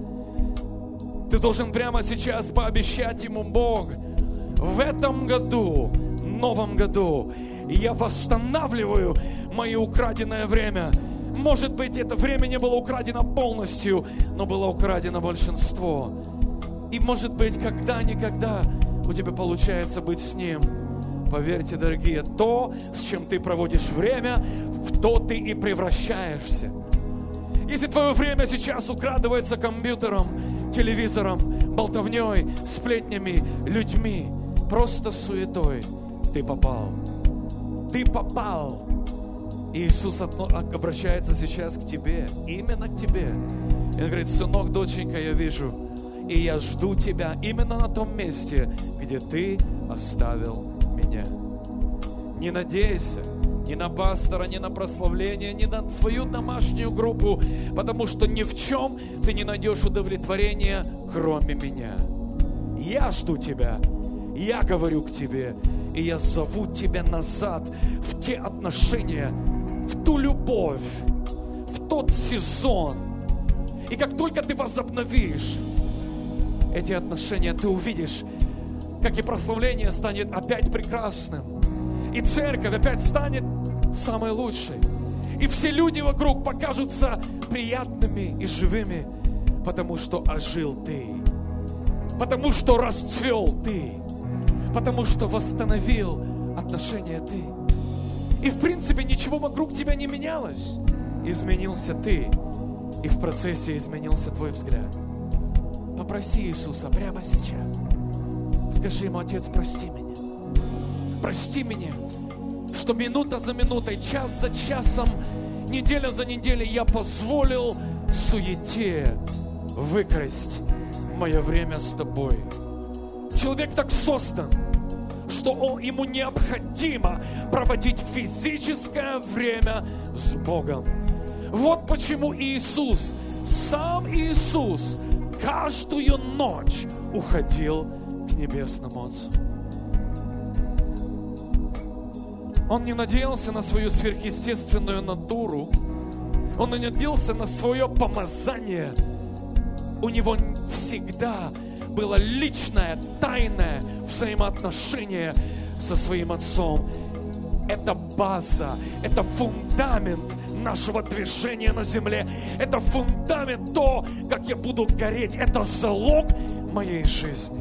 Ты должен прямо сейчас пообещать Ему: Бог, в этом году, новом году, я восстанавливаю мое украденное время. Может быть, это время не было украдено полностью, но было украдено большинство. И может быть, когда-никогда у тебя получается быть с Ним. Поверьте, дорогие, то, с чем ты проводишь время, в то ты и превращаешься. Если твое время сейчас украдывается компьютером, телевизором, болтовней, сплетнями, людьми, просто суетой, ты попал. Ты попал. Иисус обращается сейчас к тебе, именно к тебе. И Он говорит: сынок, доченька, я вижу, и я жду тебя именно на том месте, где ты оставил меня. Не надейся ни на пастора, ни на прославление, ни на свою домашнюю группу, потому что ни в чем ты не найдешь удовлетворения, кроме меня. Я жду тебя, я говорю к тебе, и я зову тебя назад в те отношения, в ту любовь, в тот сезон. И как только ты возобновишь эти отношения, ты увидишь, как и прославление станет опять прекрасным, и церковь опять станет самой лучшей, и все люди вокруг покажутся приятными и живыми, потому что ожил ты, потому что расцвел ты, потому что восстановил отношения ты. И в принципе ничего вокруг тебя не менялось. Изменился ты, и в процессе изменился твой взгляд. Попроси Иисуса прямо сейчас. Скажи Ему: Отец, прости меня. Прости меня, что минута за минутой, час за часом, неделя за неделей я позволил суете выкрасть мое время с Тобой. Человек так создан, что ему необходимо проводить физическое время с Богом. Вот почему Иисус, сам Иисус, каждую ночь уходил к Небесному Отцу. Он не надеялся на свою сверхъестественную натуру. Он не надеялся на свое помазание. У него всегда было личное, тайное взаимоотношение со своим Отцом. Это база, это фундамент нашего движения на земле. Это фундамент, то, как я буду гореть. Это залог моей жизни.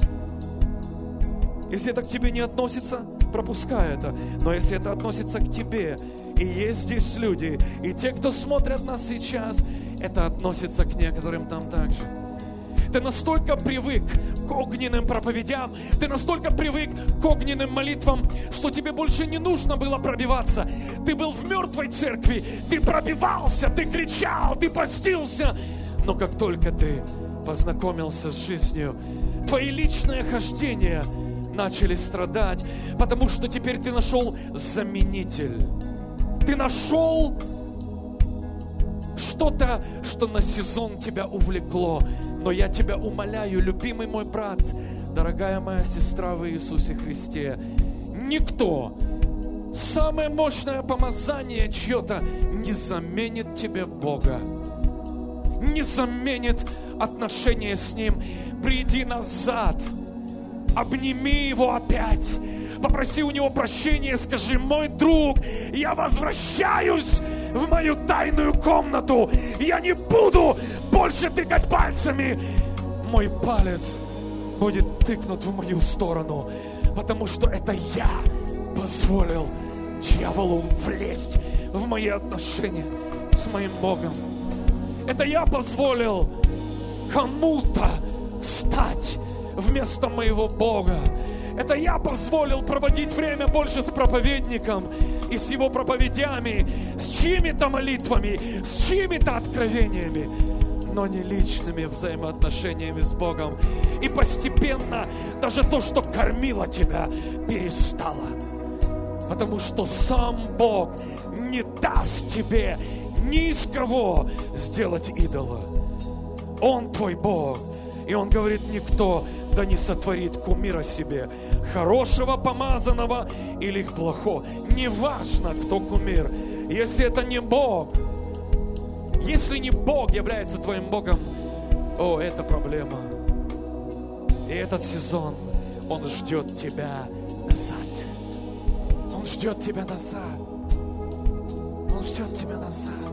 Если это к тебе не относится, пропускай это. Но если это относится к тебе, и есть здесь люди, и те, кто смотрят нас сейчас, это относится к некоторым там также. Ты настолько привык к огненным проповедям, ты настолько привык к огненным молитвам, что тебе больше не нужно было пробиваться. Ты был в мертвой церкви, ты пробивался, ты кричал, ты постился. Но как только ты познакомился с жизнью, твои личные хождения начали страдать, потому что теперь ты нашел заменитель. Ты нашел что-то, что на сезон тебя увлекло. Но я тебя умоляю, любимый мой брат, дорогая моя сестра в Иисусе Христе, никто, самое мощное помазание чье-то не заменит тебе Бога, не заменит отношения с Ним. Приди назад, обними Его опять, попроси у Него прощения, скажи: мой друг, я возвращаюсь в мою тайную комнату, я не буду больше тыкать пальцами, мой палец будет тыкнут в мою сторону, потому что это я позволил дьяволу влезть в мои отношения с моим Богом. Это я позволил кому-то стать вместо моего Бога. Это я позволил проводить время больше с проповедником и с его проповедями, с чьими-то молитвами, с чьими-то откровениями, но не личными взаимоотношениями с Богом. И постепенно даже то, что кормило тебя, перестало. Потому что сам Бог не даст тебе ни из кого сделать идола. Он твой Бог. И Он говорит: никто да не сотворит кумира себе, хорошего, помазанного или плохого. Неважно, кто кумир. Если это не Бог, если не Бог является твоим Богом, это проблема. И этот сезон, Он ждет тебя назад. Он ждет тебя назад. Он ждет тебя назад.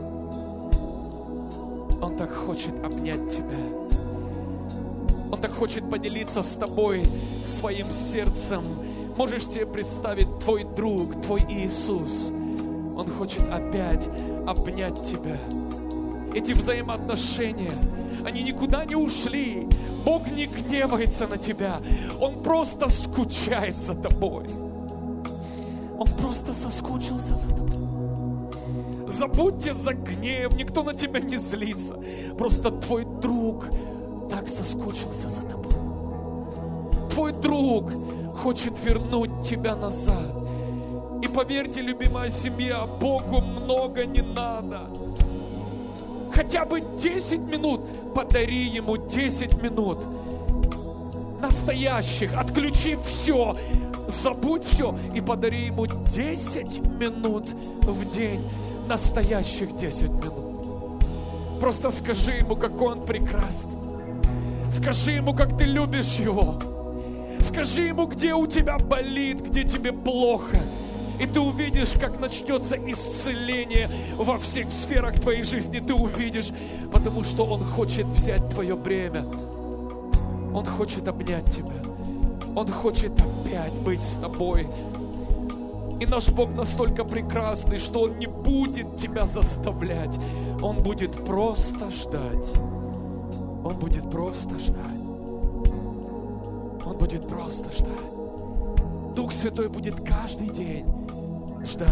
Он так хочет обнять тебя. Он так хочет поделиться с тобой своим сердцем. Можешь себе представить, твой друг, твой Иисус, Он хочет опять обнять тебя. Эти взаимоотношения, они никуда не ушли. Бог не гневается на тебя. Он просто скучает за тобой. Он просто соскучился за тобой. Забудьте за гнев, никто на тебя не злится. Просто твой друг так соскучился за тобой. Твой друг хочет вернуть тебя назад. И поверьте, любимая семья, Богу много не надо. Хотя бы 10 минут, подари Ему 10 минут настоящих, отключи все, забудь все и подари Ему 10 минут в день, настоящих 10 минут. Просто скажи Ему, какой Он прекрасный. Скажи Ему, как ты любишь Его. Скажи Ему, где у тебя болит, где тебе плохо. И ты увидишь, как начнется исцеление во всех сферах твоей жизни. Ты увидишь, потому что Он хочет взять твое бремя. Он хочет обнять тебя. Он хочет опять быть с тобой. И наш Бог настолько прекрасный, что Он не будет тебя заставлять. Он будет просто ждать. Он будет просто ждать. Он будет просто ждать. Дух Святой будет каждый день ждать.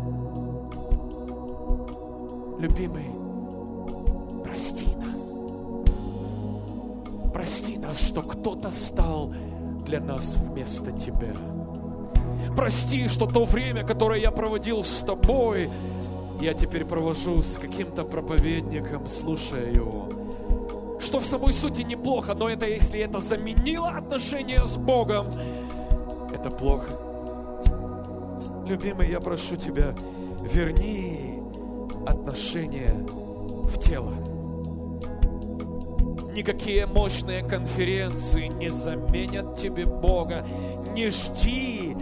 Любимый, прости нас. Прости нас, что кто-то стал для нас вместо Тебя. Прости, что то время, которое я проводил с Тобой, я теперь провожу с каким-то проповедником, слушая его. Что в самой сути неплохо, но это если это заменило отношения с Богом, это плохо. Любимый, я прошу Тебя, верни отношения в тело. Никакие мощные конференции не заменят тебе Бога. Не жди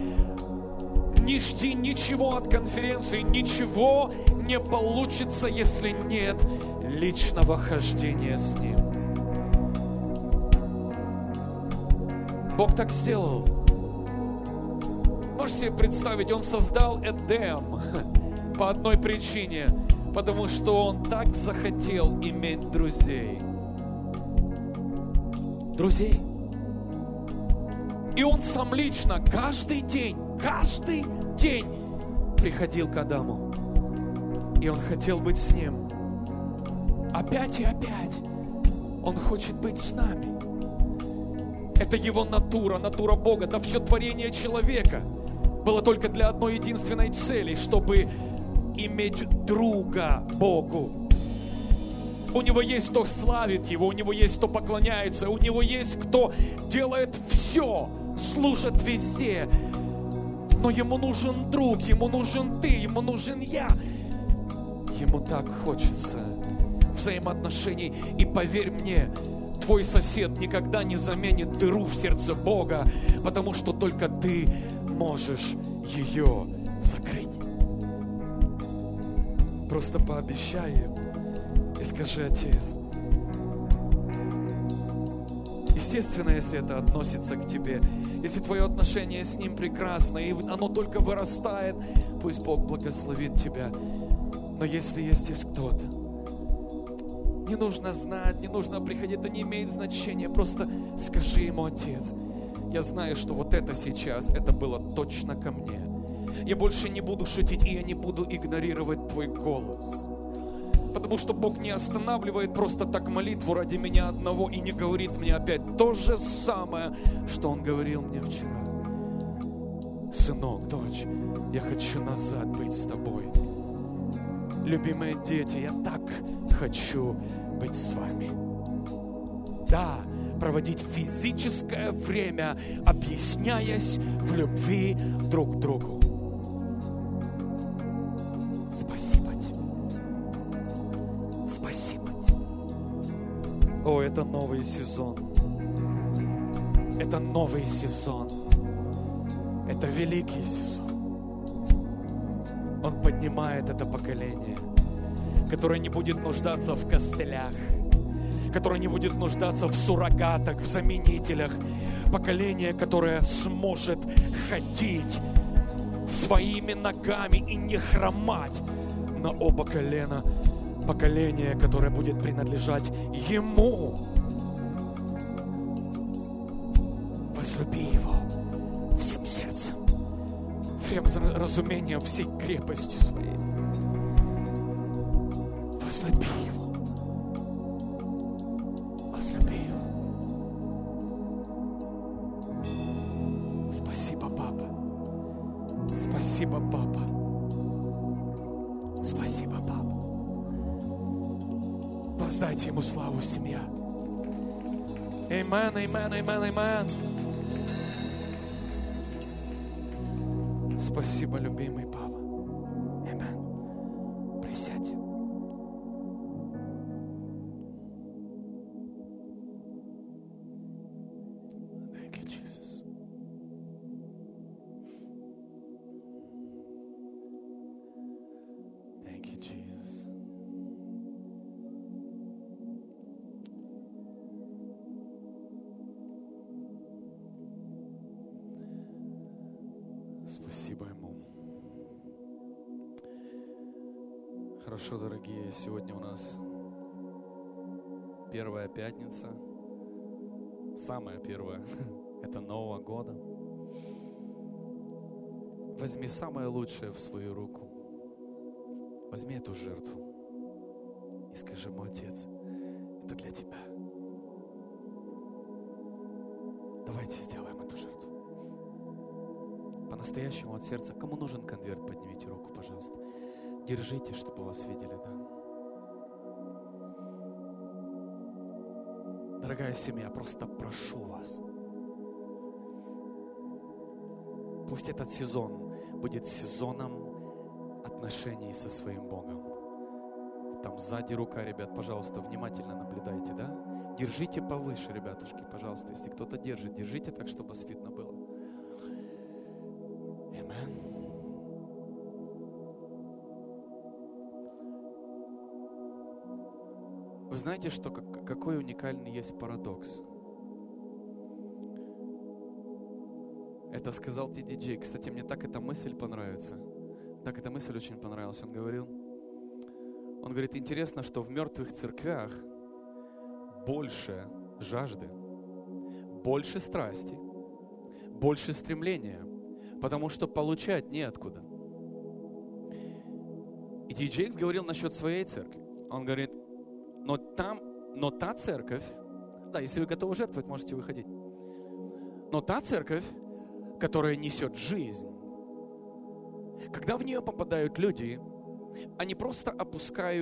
ничего от конференции, ничего не получится, если нет личного хождения с Ним. Бог так сделал. Можете себе представить, Он создал Эдем по одной причине, потому что Он так захотел иметь друзей. Друзей. И Он сам лично каждый день приходил к Адаму. И Он хотел быть с ним. Опять и опять. Он хочет быть с нами. Это Его натура Бога. Да все творение человека было только для одной единственной цели, чтобы иметь друга Богу. У Него есть кто славит Его, у Него есть кто поклоняется, у Него есть кто делает все, служит везде. Но Ему нужен друг, Ему нужен ты, Ему нужен я. Ему так хочется взаимоотношений. И поверь мне, твой сосед никогда не заменит дыру в сердце Бога, потому что только ты можешь ее закрыть. Просто пообещай им и скажи: Отец. Естественно, если это относится к тебе, если твое отношение с Ним прекрасно, и оно только вырастает, пусть Бог благословит тебя. Но если есть здесь кто-то, не нужно знать, не нужно приходить, это не имеет значения. Просто скажи Ему: Отец, я знаю, что вот это сейчас, это было точно ко мне. Я больше не буду шутить, и я не буду игнорировать Твой голос. Потому что Бог не останавливает просто так молитву ради меня одного и не говорит мне опять то же самое, что Он говорил мне вчера. Сынок, дочь, я хочу назад быть с тобой. Любимые дети, я так хочу быть с вами. Да, проводить физическое время, объясняясь в любви друг к другу. Спасибо тебе. Спасибо тебе. О, это новый сезон. Это новый сезон. Это великий сезон. Он поднимает это поколение, которое не будет нуждаться в костылях, которое не будет нуждаться в суррогатах, в заменителях. Поколение, которое сможет ходить своими ногами и не хромать на оба колена. Поколение, которое будет принадлежать Ему. Возлюби Его всем сердцем, всем разумением, всей крепостью своей. Возлюби Его. Возлюби Его. Спасибо, Папа. Спасибо, Папа. Спасибо, Папа. Воздайте Ему славу, семья. Амен, амен, амен, амен. Спасибо, любимый Папа. Амен. Присядь. Thank you, Jesus. Thank you, Jesus. Спасибо Ему. Хорошо, дорогие, сегодня у нас первая пятница, самая первая, это Нового года. Возьми самое лучшее в свою руку, возьми эту жертву и скажи Ему: Отец, это для Тебя. Давайте сделаем эту жертву. По-настоящему от сердца. Кому нужен конверт, поднимите руку, пожалуйста. Держите, чтобы вас видели, да. Дорогая семья, просто прошу вас. Пусть этот сезон будет сезоном отношений со своим Богом. Там сзади рука, ребят, пожалуйста, внимательно наблюдайте, да? Держите повыше, ребятушки, пожалуйста. Если кто-то держит, держите так, чтобы вас видно было. Аминь. Вы знаете, что какой уникальный есть парадокс? Это сказал Ти.Ди. Джей. Кстати, мне так эта мысль понравится. Так эта мысль очень понравилась. Он говорит, интересно, что в мертвых церквях больше жажды, больше страсти, больше стремления, потому что получать неоткуда. И Ти.Ди. Джейкс говорил насчет своей церкви. Он говорит, но та церковь, да, если вы готовы жертвовать, можете выходить. Но та церковь, которая несет жизнь, когда в нее попадают люди, они просто опускают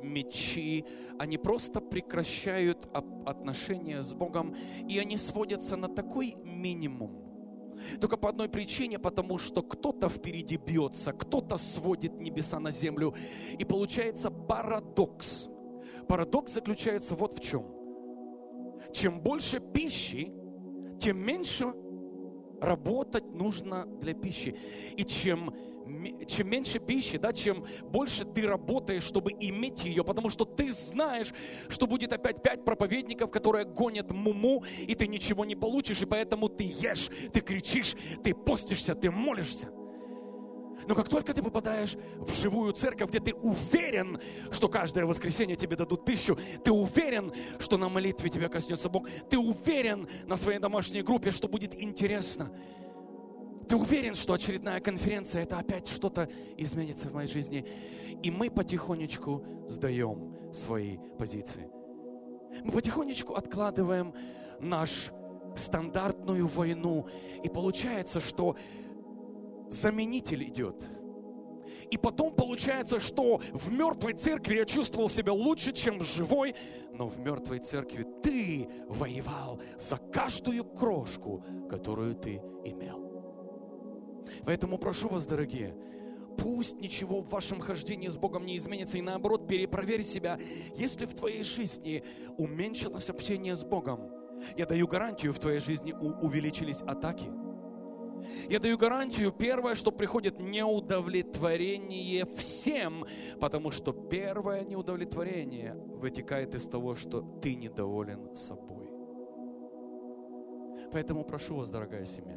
мечи, они просто прекращают отношения с Богом, и они сводятся на такой минимум. Только по одной причине, потому что кто-то впереди бьется, кто-то сводит небеса на землю. И получается парадокс. Парадокс заключается вот в чем. Чем больше пищи, тем меньше работать нужно для пищи. И чем меньше пищи, да, чем больше ты работаешь, чтобы иметь ее, потому что ты знаешь, что будет опять 5 проповедников, которые гонят муму, и ты ничего не получишь, и поэтому ты ешь, ты кричишь, ты постишься, ты молишься. Но как только ты попадаешь в живую церковь, где ты уверен, что каждое воскресенье тебе дадут пищу, ты уверен, что на молитве тебя коснется Бог, ты уверен на своей домашней группе, что будет интересно, ты уверен, что очередная конференция, это опять что-то изменится в моей жизни. И мы потихонечку сдаем свои позиции. Мы потихонечку откладываем нашу стандартную войну. И получается, что заменитель идет. И потом получается, что в мертвой церкви я чувствовал себя лучше, чем в живой. Но в мертвой церкви ты воевал за каждую крошку, которую ты имел. Поэтому прошу вас, дорогие, пусть ничего в вашем хождении с Богом не изменится, и наоборот, перепроверь себя. Если в твоей жизни уменьшилось общение с Богом, я даю гарантию, в твоей жизни увеличились атаки. Я даю гарантию, первое, что приходит неудовлетворение всем, потому что первое неудовлетворение вытекает из того, что ты недоволен собой. Поэтому прошу вас, дорогая семья,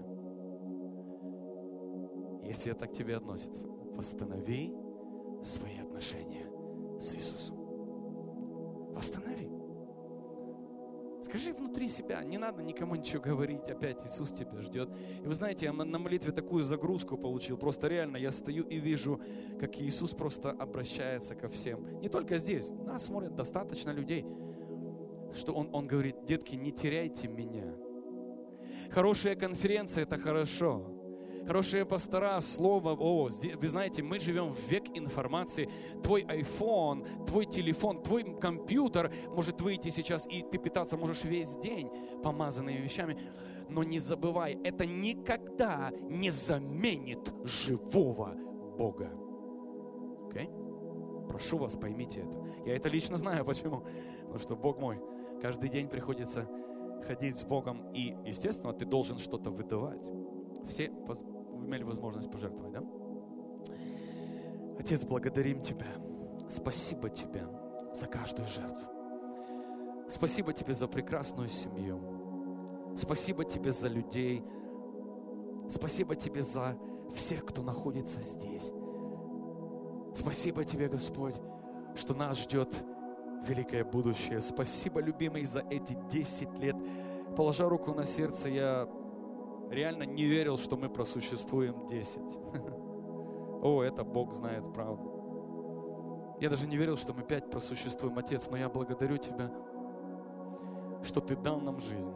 если это к тебе относится, восстанови свои отношения с Иисусом. Восстанови. Скажи внутри себя, не надо никому ничего говорить, опять Иисус тебя ждет. И вы знаете, я на молитве такую загрузку получил, просто реально я стою и вижу, как Иисус просто обращается ко всем. Не только здесь, нас смотрят достаточно людей, что Он говорит: детки, не теряйте меня. Хорошая конференция – это хорошо. Хорошие пастора, слово, вы знаете, мы живем в век информации. Твой iPhone, твой телефон, твой компьютер может выйти сейчас, и ты питаться можешь весь день помазанными вещами. Но не забывай, это никогда не заменит живого Бога. Окей? Прошу вас, поймите это. Я это лично знаю, почему. Потому что Бог мой, каждый день приходится ходить с Богом, и, естественно, ты должен что-то выдавать. Все имели возможность пожертвовать, да? Отец, благодарим Тебя. Спасибо Тебе за каждую жертву. Спасибо Тебе за прекрасную семью. Спасибо Тебе за людей. Спасибо Тебе за всех, кто находится здесь. Спасибо Тебе, Господь, что нас ждет великое будущее. Спасибо, любимый, за эти 10 лет. Положа руку на сердце, я реально не верил, что мы просуществуем 10. О, это Бог знает правду. Я даже не верил, что мы 5 просуществуем, Отец, но я благодарю Тебя, что Ты дал нам жизнь.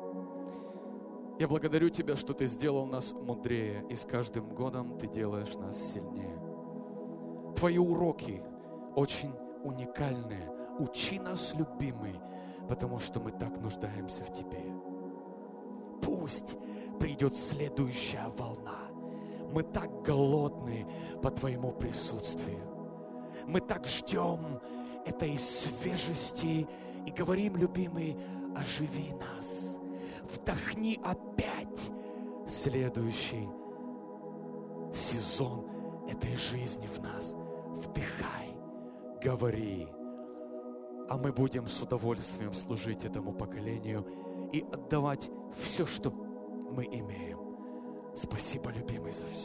Я благодарю Тебя, что Ты сделал нас мудрее, и с каждым годом Ты делаешь нас сильнее. Твои уроки очень уникальные. Учи нас, любимый, потому что мы так нуждаемся в Тебе. Пусть придет следующая волна. Мы так голодны по Твоему присутствию. Мы так ждем этой свежести и говорим, любимый, оживи нас. Вдохни опять следующий сезон этой жизни в нас. Вдыхай, говори. А мы будем с удовольствием служить этому поколению и отдавать все, что мы имеем. Спасибо, любимый, за все.